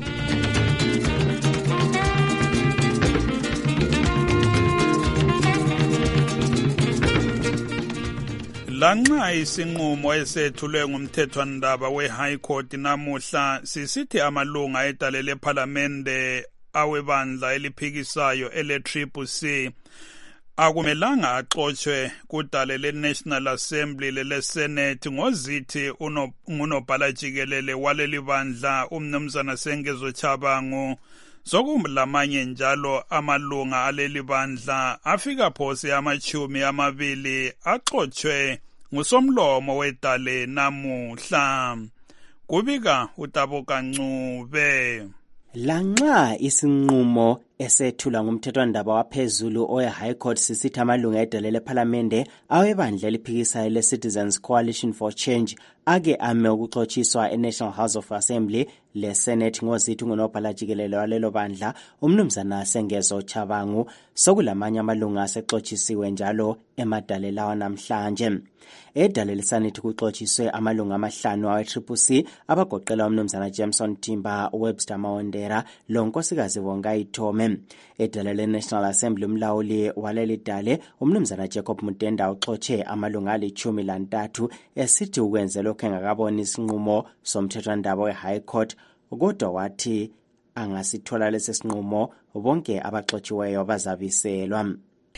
Lanxa isinqumo esethulwe ngumthethwandaba we-High Court namuhla sisithi amalunga edale lephalamende awebandla eliphikisayo ele-CCC akumelanga axotshwe kudale le-National Assembly lele-Senate ngozithi ngunobhala jikelele waleli bandla umnumzana Sengezo Tshabangu. Sokulamanye njalo amalunga aleli bandla afika phose ama-20 axotshwe ngusomlomo wedale namuhla. Kubika uTaboka Ncube.
Lanxa isinqumo esethula ngumthethwandaba waphezulu owe-High Court sisithi amalunga edale lephalamende awebandla eliphikisayo le-Citizens Coalition for Change ake ame ukuxotshiswa e-National House of Assembly le-Senate ngozithi ngunobhala jikelele walelo bandla umnumzana Sengezo Tshabangu. Sokulamanye amalunga asexotshisiwe njalo emadale lawa namhlanje. Edale leSenate kuxotshiswe amalunga 5 awe-CCC abagoqela umnumzana Jameson Timba, Webster Mawondera lonkosikazi Vongai Thome. Edale le-National Assembly umlawuli waleli dale umnumzana Jacob Mutenda uxotshe amalunga 13 esithi ukwenze lokho engakaboni isinqumo somthethwandaba we-High Court, kodwa wathi angasithola lesi sinqumo bonke abaxotshiweyo bazabiselwa.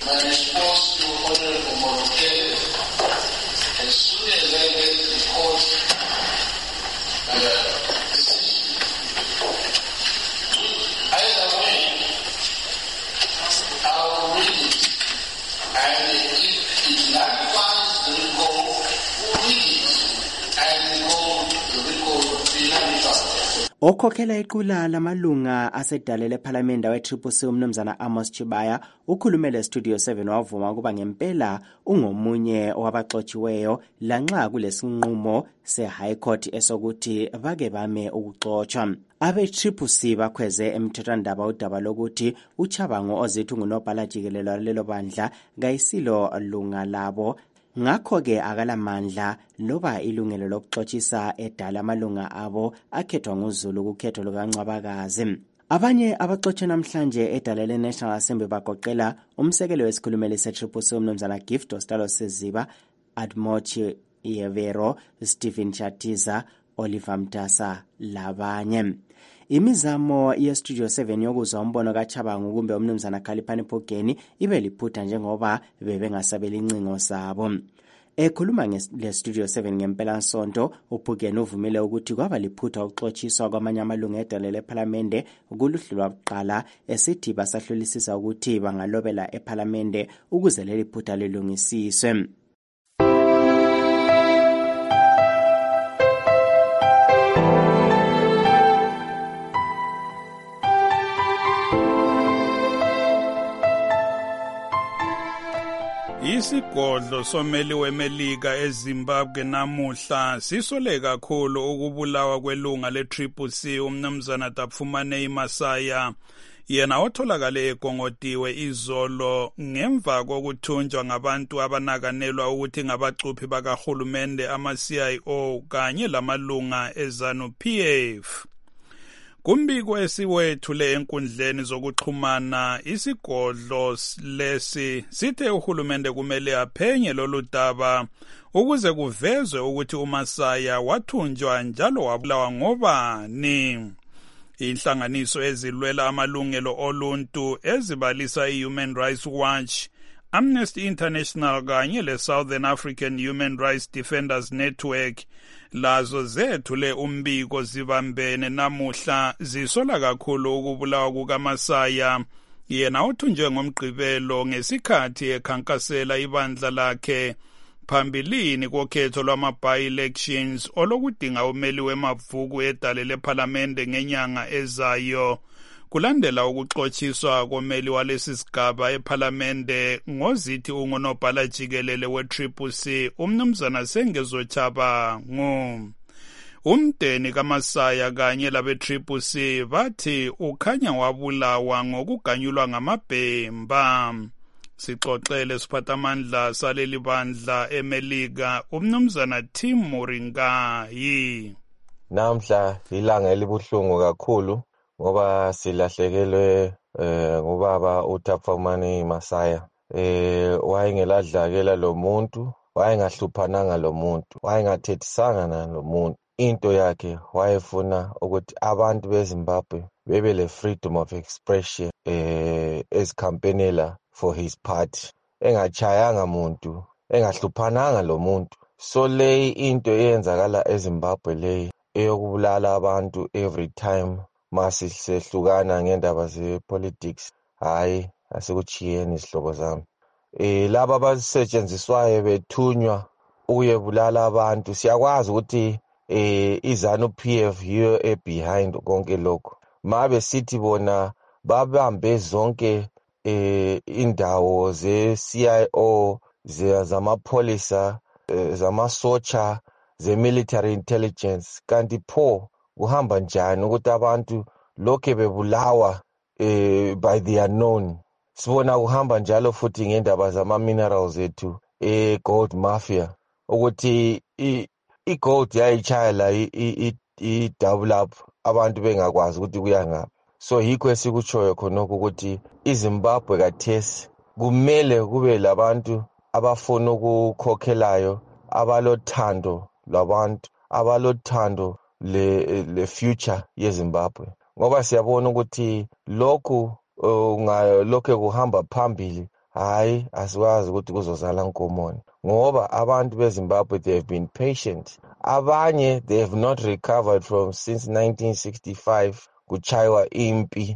Okhokhela iqula lamalunga asedale lephalamende we-CCC umnumzana Amos Chibaya ukhulumele Studio 7 wavuma ukuba ngempela ungomunye wabaxotshiweyo lanxa kulesinqumo se-High Court esokuthi bake bame ukuxotshwa. Abe-CCC bakhweze emthethwandaba udaba lokuthi uTshabangu ozithi ngunobhala jikelele walelo bandla kayisilo lunga labo ngakho-ke akalamandla loba ilungelo lokuxotshisa edala amalunga abo akhethwa nguZulu kukhetho lukaNcwabakazi. Abanye abaxotshwe namhlanje edala le-National Assembly bagoqela umsekeli wesikhulumeli se-Triple umnumzana Gift Ostalo Seziba, Admochi Yevero, Stephen Chatiza, Oliver Mtasa labanye. Imizamo ye-Studio 7 yokuzwa umbono kaChabangu kumbe umnumzana Khaliphani Phogeni ibe liphutha njengoba bebengasabeli incingo zabo. Ekhuluma nge-Studio 7 ngempela-nsonto, uPhugeni uvumile ukuthi kwaba liphutha ukuxotshiswa kwamanye amalungu edala lephalamende kuluhlu lwakuqala, esithi basahlolisisa ukuthi bangalobela ephalamende ukuze leli phutha lilungisiswe.
Isigodlo someli weMelika eZimbabwe namuhla sisole kakhulu ukubulawa kwelunga le-CCC umnumzana Tapfumane Masaya, yena otholakale egongotiwe izolo ngemva kokuthunjwa ngabantu abanakanelwa ukuthi ngabacuphi bakahulumende ama-CIO kanye lamalunga eZANU-PF. Kumbiko esiwethule enkundleni zokuxhumana, isigodlo lesi sithe uhulumende kumele aphenye lolu daba ukuze kuvezwe ukuthi uMasaya wathunjwa njalo wabulawa ngobani. Inhlanganiso ezilwela amalungelo oluntu ezibalisa i-Human Rights Watch, Amnesty International kanye le-Southern African Human Rights Defenders Network lazo zethule umbiko zibambene namuhla zisola kakhulu ukubulawa kukaMasaya, yena othunjwe ngomgqibelo ngesikhathi ekhankasela ibandla lakhe phambilini kokhetho lwama-by-elections olokudinga umeli wemavuku edale lephalamende ngenyanga ezayo, kulandela ukuxotshiswa komeli walesi sigaba ephalamende ngozithi ungunobhala jikelele we-CCC umnumzana Sengezo Chabangu. Umdeni kaMasaya kanye labe-CCC bathi ukhanya wabulawa ngokuganyulwa ngamabhemba. Sixoxele siphathamandla saleli bandla eMelika umnumzana Tim Moringayi.
Namhla ilanga elibuhlungu kakhulu ngoba silahlekelwe ngubaba uTapfumane Masaya. Wayengeladlakela lo muntu, wayengahluphananga lo muntu, wayengathethisanga nalo muntu. Into yakhe wayefuna ukuthi abantu beZimbabwe bebe le freedom of expression ezikhampenela for his party. Engachayanga muntu, engahluphananga lo muntu. So le into eyenzakala eZimbabwe le eyokubulala abantu every time masisehlukana ngendaba ze-politics, hayi asikuchiyeni izihlobo zami. Laba abasetshenziswayo bethunywa ukuyebulala abantu, siyakwazi ukuthi iZANU-PF yiyo behind konke lokho. Mabe sithi bona babambe zonke indawo ze-CIO, zamapholisa, zamasotsha, ze-military intelligence, kanti pho kuhamba njani ukuthi abantu lokhe bebulawa by the unknown. Sibona kuhamba njalo futhi ngendaba zama-minerals ethu, gold mafia, ukuthi i-gold yayichaya la i-double up, abantu bengakwazi ukuthi kuyangaphi. So yikho esikutshoyo khonokho ukuthi iZimbabwe kathesi kumele kube labantu abafuna ukukhokhelayo, abalothando lwabantu, abalothando le future yeZimbabwe, ngoba siyabona ukuthi lokhu kuhamba phambili, hayi asiwazi ukuthi kuzozala nkomoni, ngoba abantu beZimbabwe they have been patient. Abanye they have not recovered from since 1965 kuchaywa impi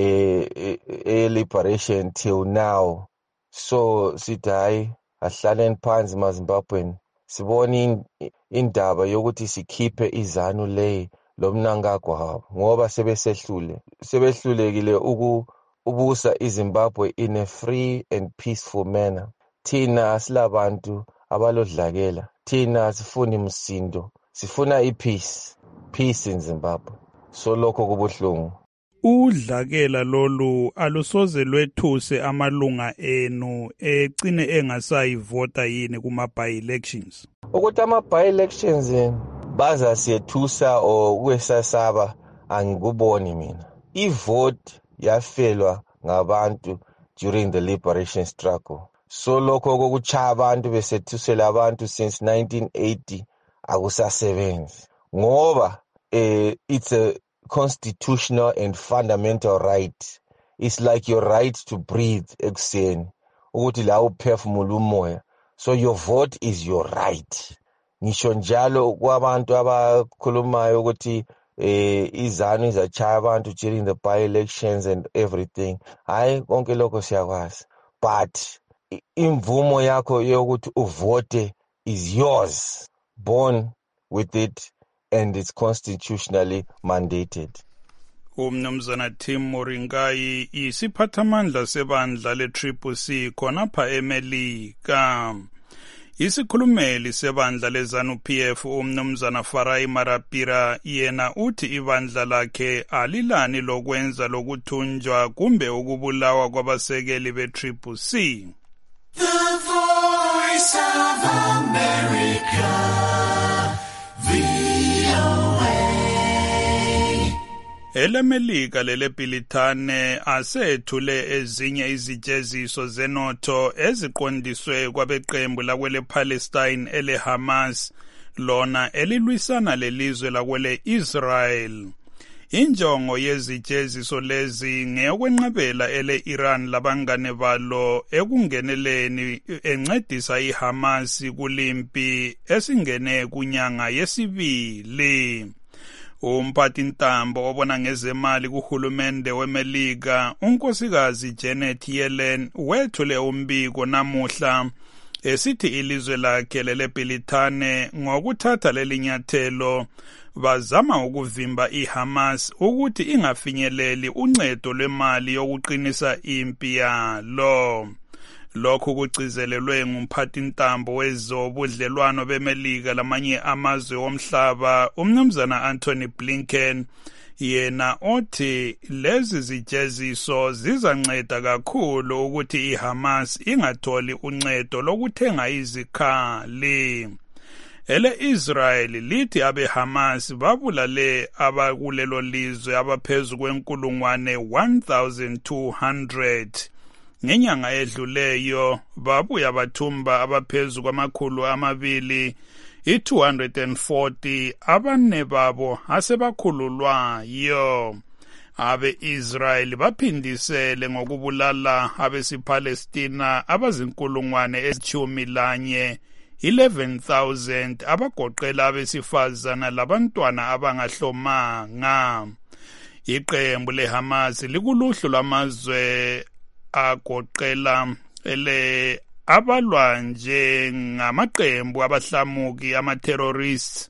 liberation till now. So sithi hayi asihlaleni phansi maZimbabweni sibone indaba yokuthi sikhiphe iZANU le lomnankagwabo, ngoba sebehlulekile ubusa iZimbabwe in a free and peaceful manner. Thina silabantu abalodlakela, thina sifuna umsindo, sifuna peace in Zimbabwe. So lokho kubuhlungu.
udlakela lolu alusoze lwethuse amalunga enu egcine engasayivota yini kuma-by-elections?
Ukuthi ama-by-elections bazasiyethusa or kwesasaba angikuboni mina. Ivote yafelwa ngabantu during the liberation struggle. So lokho kokuchaya abantu besethusela abantu since 1980 akusasebenzi. Ngoba it's a constitutional and fundamental right. It's like your right to breathe ekuseni ukuthi la uphefumula umoya. So your vote is your right. Ngisho njalo kwabantu abakhulumayo ukuthi izanu izachaya abantu during the by-elections and everything. Hayi konke lokho siyakwazi. But imvumo yakho yokuthi uvote is yours. Born with it and it's constitutionally mandated.
Umnumzana Tim Moringai isiphathamandla sebandla le-CCC khonapha eMelika. Isikhulumeli sebandla leZANU-PF umnumzana Farai Marapira yena uthi ibandla lakhe alilani lokwenza lokuthunjwa kumbe ukubulawa kwabasekeli be-CCC.
The Voice of America, VOA.
EleMelika leleBhilithane asethule ezinye izijeziso zenotho eziqondiswe kwabeqembu lakwele-Palestine ele-Hamas lona elilwisana lelizwe lakwele-Israel. Injongo yezijeziso lezi ngeyokwenqabela ele-Iran labangane balo ekungeneleni encedisa iHamas kulimpi esingene kunyanga yesibili. Umphathintambo obona ngezemali kuhulumende weMelika unkosikazi Janet Yellen wethule umbiko namuhla esithi ilizwe lakhe leleBhilithane ngokuthatha lelinyathelo bazama ukuvimba iHamas ukuthi ingafinyeleli uncedo lwemali yokuqinisa impi yalo. Lokhu kucizelelwe ngumphathintambo wezobudlelwano beMelika lamanye amazwe omhlaba umnumzana Anthony Blinken yena othi lezi zijeziso zizanceda kakhulu ukuthi iHamas ingatholi uncedo lokuthenga izikhali. Ele-Israel lithi abeHamas babulale abakulelo lizwe abaphezu kwenkulungwane 1,200. Ngenyanga edluleyo babuya bathumba abaphezu kwamakhulu amabili i-240 abane babo asebakhululwayo. Abe-Israel baphindisele ngokubulala abesipalestina abazinkulungwane ezithumi 11,000 abagoqela abesifazana labantwana abangahlomanga. Iqembu leHamas likuluhlu lwamazwe agoqela abalwa njengamaqembu abahlamuki ama-terrorists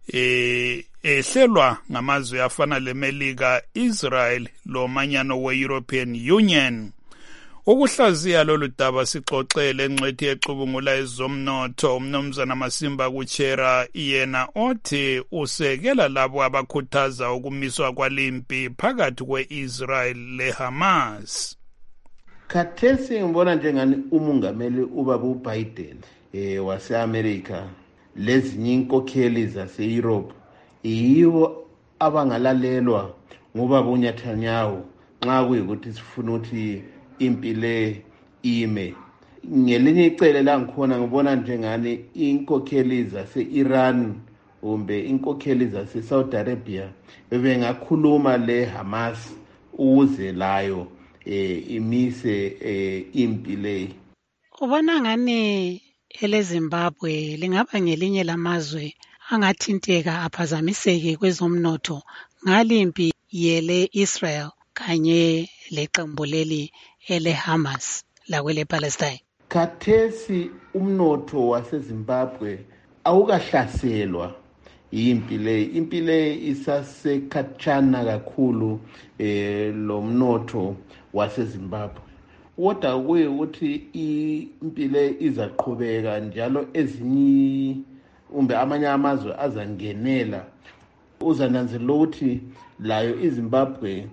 ehlelwa ngamazwe afana leMelika, Israel lomanyano we-European Union. Ukuhlaziya lolu daba sixoxele engcwethi exubungula ezomnotho umnumzana Masimba Kuchera yena othi usekela labo abakhuthaza ukumiswa kwalimpi phakathi kwe-Israel leHamas.
Khathesi ngibona njengani umongameli ubaba uBiden wase-America lezinye inkokheli zase-Europe yibo abangalalelwa ngubaba uNetanyahu nxa kuyikuthi sifuna ukuthi impi le ime. Ngelinye icele la ngikhona ngibona njengani inkokheli zase-Iran kumbe inkokheli zase-Saudi Arabia bebengakhuluma le-Hamas ukuze layo imise impi le.
Ubona ngani eleZimbabwe lingaba ngelinye lamazwe angathinteka aphazamiseke kwezomnotho ngalimpi yele Israel kanye leqembu leli ele-Hamas lakwele Palestine.
Khathesi umnotho waseZimbabwe awukahlaselwa impi le. Impi le isasekhatshana kakhulu lo mnotho waseZimbabwe. Kodwa kuye ukuthi impi le izaqhubeka njalo ezinye kumbe amanye amazwe azangenela. Uzananzelela ukuthi layo iZimbabwe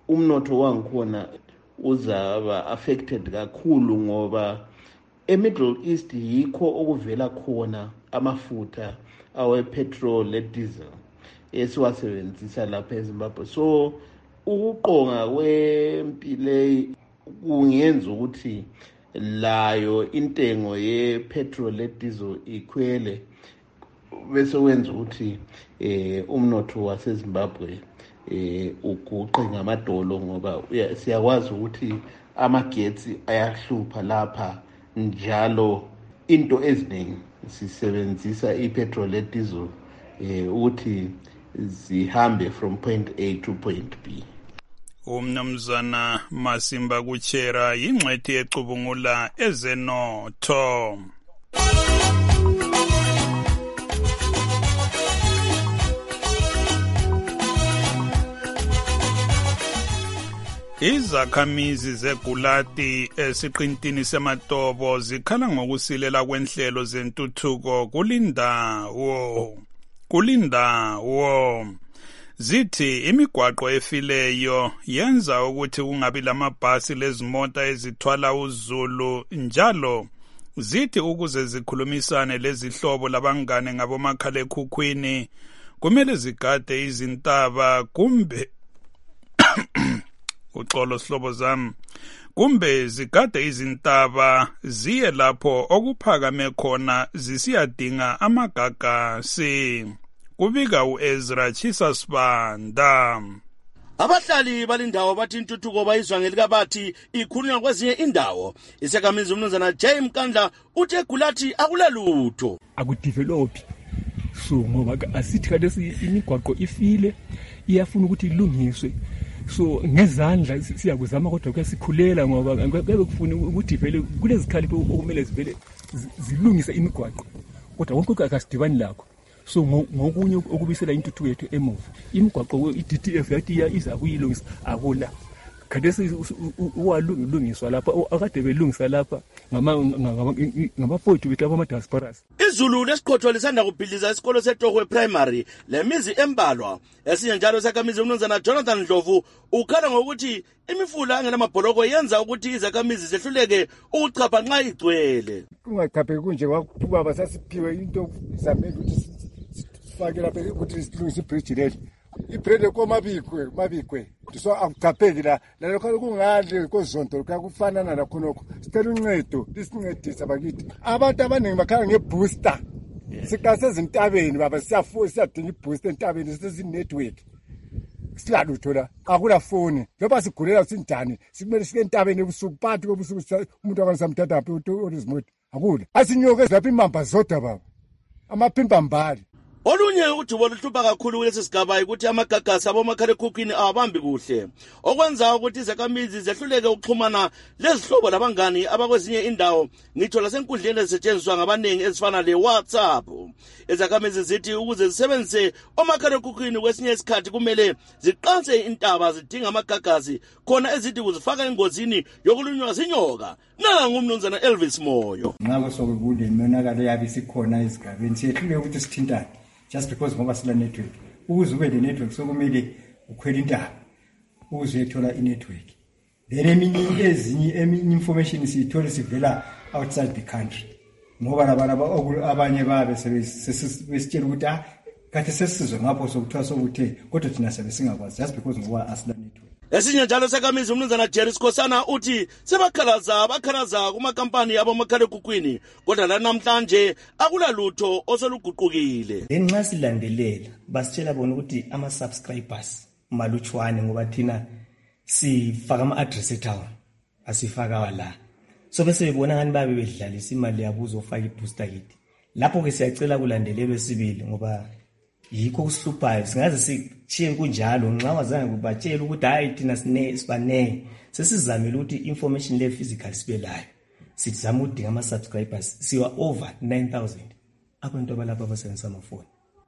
umnotho wangikhona uzaba affected kakhulu ngoba eMiddle East yikho okuvela khona amafutha awepetrol lediesel esiwasebenzisa lapha eZimbabwe. So ukuqonga kwempile kungenza ukuthi layo intengo yepetrol lediesel ikhwele, bese wenza ukuthi umnotho waseZimbabwe uguqe ngamadolo, ngoba siyakwazi ukuthi amagetsi ayahlupha lapha njalo into eziningi sisebenzisa ipetrol lediesel ukuthi zihambe from point A to point B.
Umnumzana Masimba Kuchera yingcwethi ecubungula ezenotho. Izakhamizi zegulati esiqintini sematobo zikhala ngokusilela kwenhlelo zentuthuko kulindawo. Zithi imigwaqo efileyo yenza ukuthi kungabi lamabhasi lezimota ezithwala uzulu njalo. Zithi ukuze zikhulumisane lezihlobo labangane ngabomakhalekhukhwini kumele zigade izintaba kumbe uxolo sihlobo zami, kumbe zigade izintaba ziye lapho okuphakame khona zisiyadinga amagagasi. Kubika uEzra Chisasibanda.
Abahlali balindawo bathi intuthuko bayizwa ngelikabathi ikhulunywa kwezinye indawo. Isekhamizi umnumzana J Mkandla uthe Gulati akulalutho.
Akudevelop. So ngoba asithi kade imigwaqo ifile iyafuna ukuthi ilungiswe. So ngezandla siyakuzama kodwa kuyasikhulela ngoba ngeke kufune ukuthi vele kulezikhalipho okumele zivele zilungisa imigwaqo. Kodwa wonke akasidibani lakho. So ngokunye okubisela intuthuko yethu emuva. Imigwaqo iDTF yathi iza kuyilungisa akula. Kade walungiswa lapha akade belungisa lapha ngama-40 bethu abama-diasporas.
Izulu lesiqhotho lisanda kubhidliza isikolo seTohwe Primary lemizi embalwa. Esinye njalo izakhamizi umnumzana Jonathan Ndlovu ukhala ngokuthi imifula engenamabholoko yenza ukuthi izakhamizi zehluleke ukuchapha nxa igcwele.
Kungachapheki kunje kwakubaba sasiphiwe into izamele ukuthi sifake lapha ukuthi silungise ibridge leli. Ibridge komabikwe so akuchapheki la lokho kungale kozonto kuyakufanana lakhonokho. Sicela uncedo lisincedisa bakithi. Abantu abaningi bakhala ngebooster. Siqase ezintabeni baba siyadinga ibooster entabeni sesinetwork. Silalutho la akula phone njengoba sigulela sinjani sikumele sike entabeni ebusuku phakathi kobusuku umuntu akanisamthatha aphi olizimoti akula asinyoke lapha imamba zodwa baba amaphimba mbali.
Olunye udubo luhlupha kakhulu kulesi sigaba ukuthi amagagasi abomakhalekhukhwini awabambi kuhle okwenza ukuthi izakhamizi zehluleke ukuxhumana lezihlobo labangani abakwezinye indawo ngitho lasenkundleni ezisetshenziswa ngabaningi ezifana le-WhatsApp. Izakhamizi zithi ukuze zisebenzise omakhalekhukhwini kwesinye isikhathi kumele ziqanse intaba zidinga amagagasi khona ezithi kuzifaka engozini yokulunywa zinyoka. Nala ngumnumzana Elvis Moyo.
Ngakho sokubule imonakalo yabe sikhona ezigabeni siyehluleke ukuthi sithintane. Just because ngoba sila network ukuze ube le network sokumele ukhwele intaba ukuze uyethola i-network. Then eminye information siyithola sivela outside the country ngoba abanye babe sebesitshela ukuthi kade sesizwe ngapho sokuthiwa sokuthe kodwa thina sebe singakwazi just because ngoba asila network.
Esinye njalo sekhamizi umnumzana Jerry Skosana uthi bakhalaza kumakampani abomakhalekhukhwini kodwa la namhlanje akulalutho osoluguqukile.
Nxa silandelela basitshela bona ukuthi ama-subscribers malutshwane ngoba thina sifaka ama-address etown asifaka la. So bese bebona ngani babe bedlalisa imali yabo uzofaka ibooster kit. Lapho-ke siyacela kulandelelwe sibili ngoba yikho kusihluphayo singaze sichiye kunjalo nxa wazange kubatshela ukuthi hayi thina sibanenge sesizamile ukuthi information le physical sibelayo sizama udinga ama-subscribers siwa over 9,000 abantu abalapha abasebenzisa amafoni.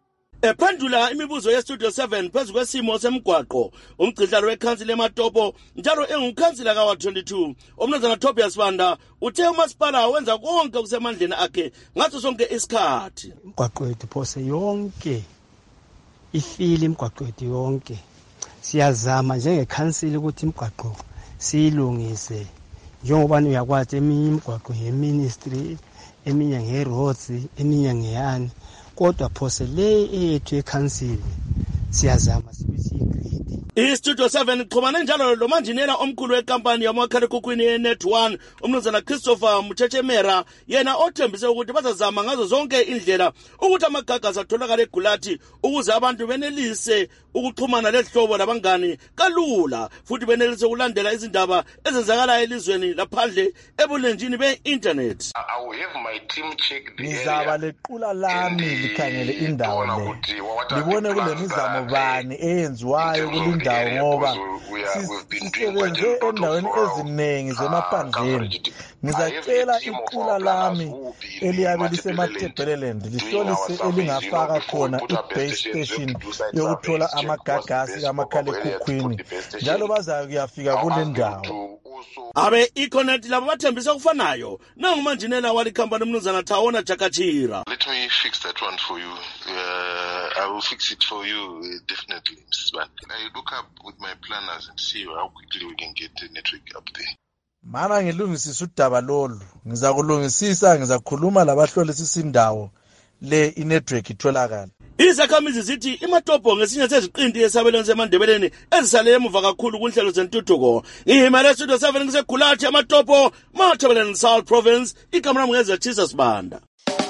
Ephendula imibuzo yeStudio 7 phezu kwesimo semgwaqo umgcidlalo wekhansila eMatopo njalo engukhansila kawa 22 umnumzana Tobias Banda uthe umasipala wenza konke okusemandleni akhe ngaso sonke isikhathi.
Imigwaqo yethu phose yonke ifile imigwaqo yethu yonke
siyazama njengekhansili ukuthi imigwaqo siyilungise njengoba uyakwazi eminye imigwaqo ngeministry eminye ngeroads eminye ngeyani kodwa phose le eyethu ekhansili siyazama sibe
iStudio 7 xhumane njalo lo manjinela omkhulu wekampani yamakhalekhukhwini yeNet1 umnumzana Christopher Mutshechemera yena othembise ukuthi bazazama ngazo zonke indlela ukuthi amagagasi atholakale eGulathi ukuze abantu benelise ukuxhumana lehlobo labangani kalula futhi benelise ukulandela izindaba ezenzakala elizweni laphandle ebulenjini be-internet.
I will have my team check the
ngizaba lequla lami likhangele indawo le libone kulemizamo bani eyenziwayo kulindawo ngoba sisebenze endaweni eziningi zemaphandleni. Ngizacela iqula lami eliyabe liseMatebeleland lihlolise elingafaka khona i-base station yokuthola amagagasi kamakhalekhukhwini njalo bazakuyafika kule ndawo.
Abe Econet labo bathembisa ukufanayo nangumanjinela walikhampani umnumzana Thawona Jakachira.
Let me fix that one for you. I will fix it for you definitely, Mrs. Ban. I look up with my planners and see how quickly we can get the network up there.
Mana ngilungisisa udaba lolu ngizakulungisisa ngizakhuluma labahlolisisa indawo le inetwork itholakala.
Izakhamizi zithi iMatopo ngesinye seziqindi esabelweni seMandebeleni ezisalele emuva kakhulu kunhlelo zentuthuko. Ihimele Studio 7 ngiseGulathi eMatopo, Matabeleland South Province, ikamera mngeze Jesus Banda.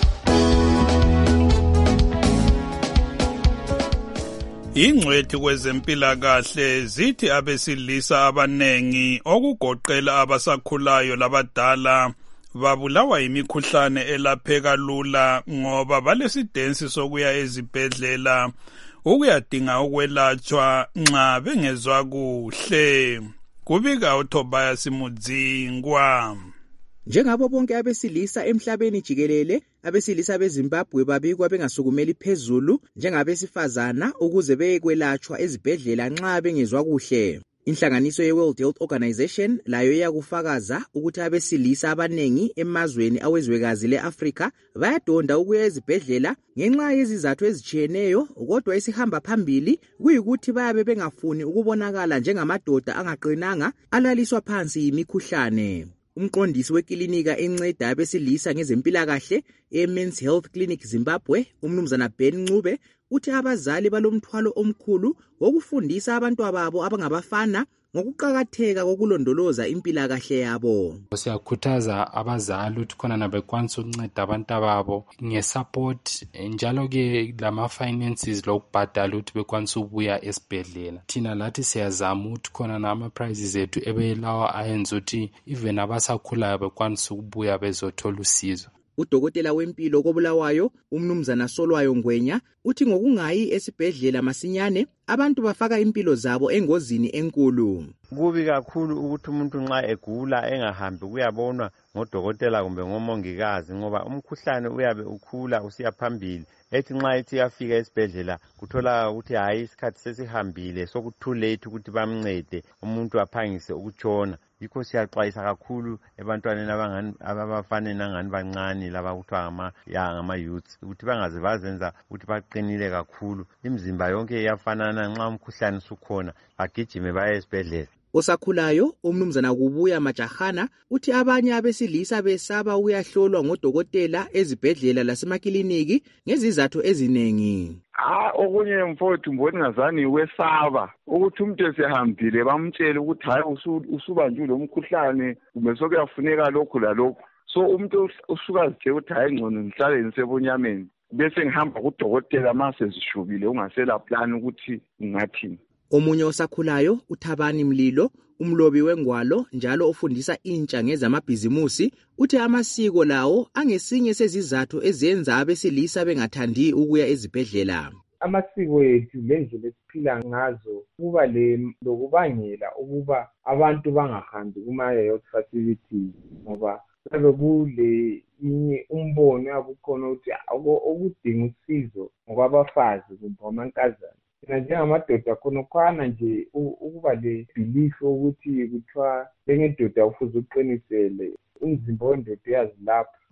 Ingcwethi kwezempilakahle zithi abesilisa abanengi okugoqela abasakhulayo labadala babulawa yimikhuhlane elapheka lula ngoba balesidensi sokuya ezibhedlela ukuyadinga ukwelatshwa nxa bengezwa kuhle. Kubika uTobias Mudzingwa.
Njengabo bonke abesilisa emhlabeni jikelele, abesilisa beZimbabwe babikwa bengasukumeli phezulu njengabesifazana ukuze beyekwelatshwa ezibhedlela nxa bengezwa kuhle. Inhlanganiso ye-World Health Organization layo iyakufakaza ukuthi abesilisa abanengi emazweni awezwekazi le-Afrika bayadonda ukuya ezibhedlela ngenxa yezizathu ezitshiyeneyo, kodwa esihamba phambili kuyikuthi bayabe bengafuni ukubonakala njengamadoda angaqinanga alaliswa phansi yimikhuhlane. Umqondisi wekilinika enceda abesilisa ngezempilakahle eMen's Health Clinic Zimbabwe, umnumzana Ben Ncube, uthi abazali balomthwalo omkhulu wokufundisa abantwababo abangabafana ngokuqakatheka kokulondoloza impilakahle yabo.
Siyakhuthaza abazali ukuthi khona nabekwanisa ukunceda abantwababo ngesupport njalo ke lama finances lokubhadala ukuthi bekwanisa ukubuya esibhedlela. Thina lathi siyazama ukuthi khona nama prizes ethu ebelawa ayenza ukuthi even abasakhulayo bekwanisa ukubuya bezothola usizo.
Udokotela wempilo koBulawayo, umnumzana Solwayo Ngwenya, uthi ngokungayi esibhedlela masinyane abantu bafaka impilo zabo engozini enkulu.
Kubi kakhulu ukuthi umuntu nxa egula engahambi kuyabonwa ngodokotela kumbe ngomongikazi ngoba umkhuhlane uyabe ukhula usiya phambili. Ethi nxa ethi yafika esibhedlela kuthola ukuthi hayi isikhathi sesihambile so too late ukuthi bamncede umuntu aphangise ukutshona. Yikho siyaxwayisa kakhulu ebantwaneni abafana nangani bancane laba kuthiwa ngama youths ukuthi bangaze bazenza ukuthi baqinile kakhulu. Imizimba yonke iyafanana, nxa umkhuhlane usukhona bagijime baye esibhedlela.
Osakhulayo umnumzana Kubuya Majahana uthi abanye abesilisa besaba ukuyahlolwa ngodokotela ezibhedlela lasemakliniki ngezizathu ezinengi.
Okunye mfowethu mboni ngazani wesaba ukuthi umuntu esehambile bamtshele ukuthi hayi usubanjwe lo mkhuhlane kumbe sokuyafuneka lokho lalokho. So umuntu usuka zithe ukuthi hayi ngcono ngihlale nisebonyameni bese ngihamba kudokotela mase zishubile ungasela plan ukuthi ngathini.
Omunye osakhulayo uThabani Mlilo, umlobi wengwalo njalo ofundisa intsha ngezamabhizimusi, uthi amasiko lawo angesinye sezizathu ezenza abesilisa bengathandi ukuya ezibhedlela.
Amasiko ethu lendlela esiphila ngazo kuba lokubangela ukuba abantu bangahambi kuma-health facilities ngoba kube kule inye umbono yakukhona ukuthi okudinga usizo ngokwabafazi kumbe amankazana. Njengamadoda khona nje ukuba le belief ukuthi kuthiwa njengedoda ufuze uqinisele umzimba wendoda uyazilapha.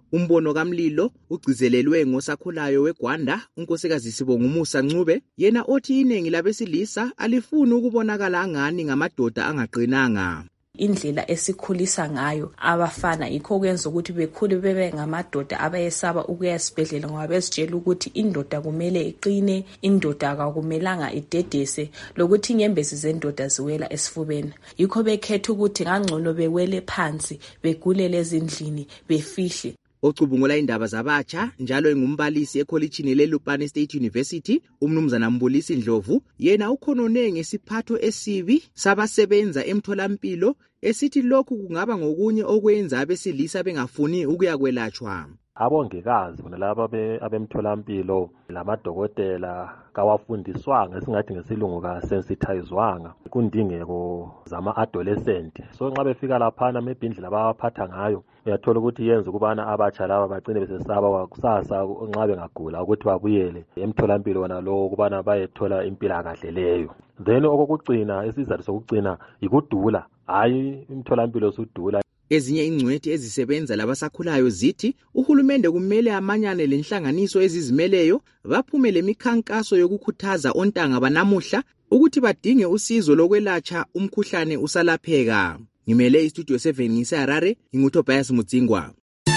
Umbono kamlilo ugcizelelwe ngosakhulayo weGwanda unkosikazi Sibongumusa Ncube, yena othi iningi labesilisa alifuni ukubonakala angani ngamadoda angaqinanga.
Indlela esikhulisa ngayo abafana yikho kwenza ukuthi bekhule bebe ngamadoda abayesaba ukuya esibhedlela ngoba besitshela ukuthi indoda kumele iqine, indoda akumelanga idedese, lokuthi inyembezi zendoda ziwela esifubeni. Yikho bekhetha ukuthi ngangcono bewele phansi, begulele ezindlini, befihle.
Ocubungula indaba zabatsha njalo engumbalisi ekholejini leLupane State University, umnumzana Mbulisi Ndlovu, yena ukhonone ngesiphatho esibi sabasebenza emtholampilo, esithi lokhu kungaba ngokunye okwenza abesilisa bengafuni ukuyakwelatshwa.
Abongikazi bona laba abemtholampilo lamadokotela kawafundiswanga, esingathi ngesilungu ka-sensitizwanga kundingeko zama-adolescent. So nxa befika laphana maybe indlela abaphatha ngayo uyathola ukuthi yenza ukubana abatsha laba bagcine besesaba kusasa nxa bengagula ukuthi babuyele emtholampilo wona lo ukubana bayethola impilakahle leyo. Then okokugcina, isizathu sokugcina yikudula, hayi imtholampilo sudula.
Ezinye ingcwethi ezisebenza labasakhulayo zithi uhulumende kumele amanyane lenhlanganiso ezizimeleyo baphume lemikhankaso yokukhuthaza ontanga banamuhla ukuthi badinge usizo lokwelatsha umkhuhlane usalapheka. Ngimele istudio 7 ngiseHarare, nginguTobias Mudzingwa.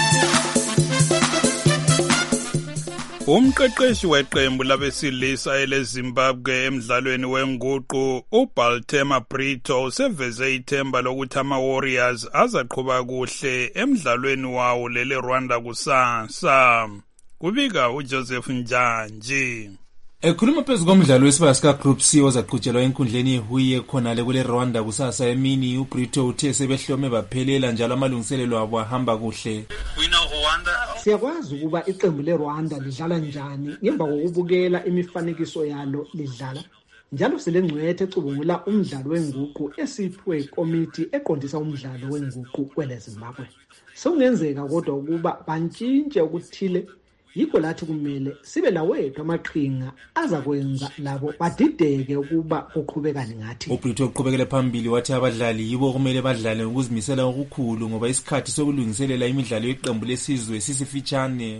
Umqeqeshi weqembu labesilisa eleZimbabwe emdlalweni wenguqu uBaltema Brito useveze ithemba lokuthi ama-Warriors azaqhuba kuhle emdlalweni wawo lele Rwanda kusasa. Kubika uJoseph Njanji.
Ekhuluma phezu komdlalo wesibala sika-Group C ozaqhutshelwa enkundleni yeHuye khonale kule Rwanda kusasa emini, uBrito uthe sebehlome baphelela njalo amalungiselelo abo ahamba kuhle.
Siyakwazi ukuba iqembu leRwanda lidlala njani ngemva kokubukela imifanekiso yalo lidlala. Njalo silengcwethe ecubungula umdlalo wenguqu esiphiwe ikomiti eqondisa umdlalo wenguqu kweleZimbabwe. Sekungenzeka kodwa ukuba bantshintshe okuthile, yikho lathi kumele sibe lawethu amaqhinga azakwenza labo badideke ukuba kuqhubekani ngathi.
uBrito uqhubekele phambili wathi abadlali yibo kumele badlale ngokuzimisela okukhulu ngoba isikhathi sokulungiselela imidlalo yeqembu lesizwe sisifitshane.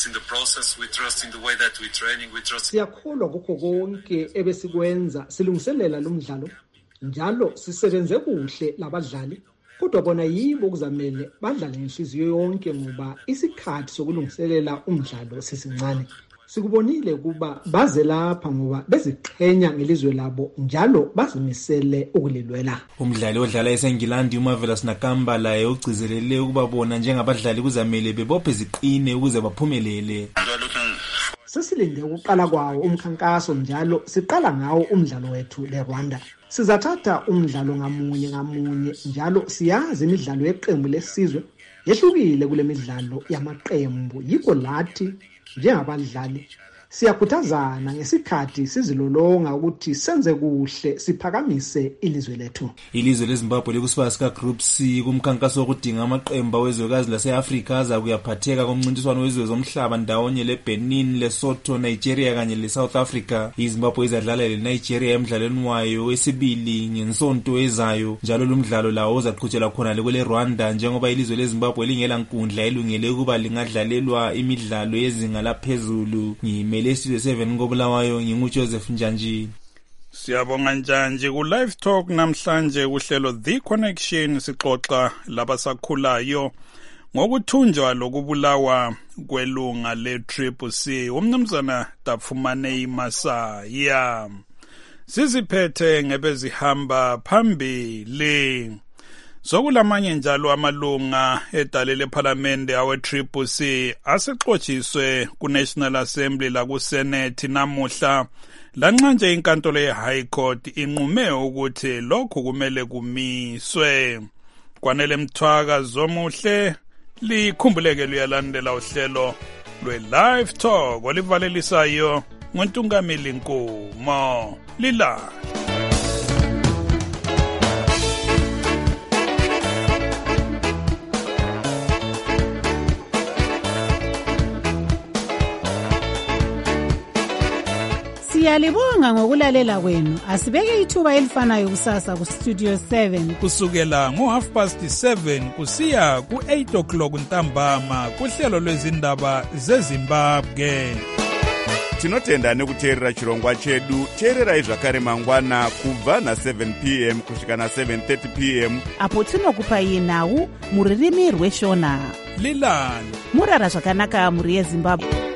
Siyakholwa kukho konke ebesikwenza silungiselela lo mdlalo, njalo sisebenze kuhle labadlali. Kodwa bona yibo kuzamele badlale ngenhliziyo yonke ngoba isikhathi sokulungiselela umdlalo sisincane. Sikubonile ukuba baze lapha ngoba beziqhenya ngelizwe labo njalo bazimisele ukulilwela.
Umdlali odlala eseNgilandi uMarvelous Nakamba laye ugcizelele ukuba bona njengabadlali kuzamele bebophe ziqine ukuze baphumelele.
Sesilinde ukuqala kwawo umkhankaso njalo siqala ngawo umdlalo wethu leRwanda. Sizathatha umdlalo ngamunye njalo siyazi imidlalo yeqembu lesizwe yehlukile kule midlalo yamaqembu. Yikho lathi njengabadlali siyakhuthazana ngesikhathi sizilolonga ukuthi senze kuhle siphakamise ilizwe lethu.
Ilizwe leZimbabwe likusibala sika-Group C kumkhankaso wokudinga amaqembu awezwekazi lase-Afrika aza kuyaphatheka komncintiswano wezwe zomhlaba ndawonye leBenin, Lesotho, Nigeria kanye leSouth Africa. iZimbabwe izadlala leNigeria emdlalweni wayo wesibili ngensonto ezayo, njalo lumdlalo lawo uzaqhutshelwa khona kule Rwanda njengoba ilizwe leZimbabwe lingela nkundla elungele ukuba lingadlalelwa imidlalo yezinga laphezulu. Ngimele Studio 7 ngobulawayo nginguJoseph Njanji.
Siyabonga Njanji ku Live Talk namhlanje uhlelo The Connection sixoxa labasakhulayo ngokuthunjwa lokubulawa kwelunga le-CCC umnumzana Dapfumane Masaya. Siziphethe ngebezihamba phambili. Sokulamanye njalo amalunga edale lephalamende awe-CCC asexotshiswe ku-National Assembly laku-Senate namuhla, lanxa nje inkantolo ye-High Court inqume ukuthi lokhu kumele kumiswe. Kwanele Mthwaka Zomuhle likhumbuleke luyalandela uhlelo lwe-Live Talk olivalelisayo nguNtungamili Nkumo. Lila
Siyalibonga ngokulalela kwenu. Asibeke ithuba elifanayo kusasa ku Studio 7
kusukela ngo7:30 kusiya ku8 o'clock ntambama kuhlelo lwezindaba zeZimbabwe.
Tinotenda nekuteerera chirongwa chedu. Teererai zvakare mangwana kubva na7 p.m. kusvika na7:30 p.m.
apo tinokupai nhau muririmi rweshona.
Lilani
murara zvakanaka muri yeZimbabwe.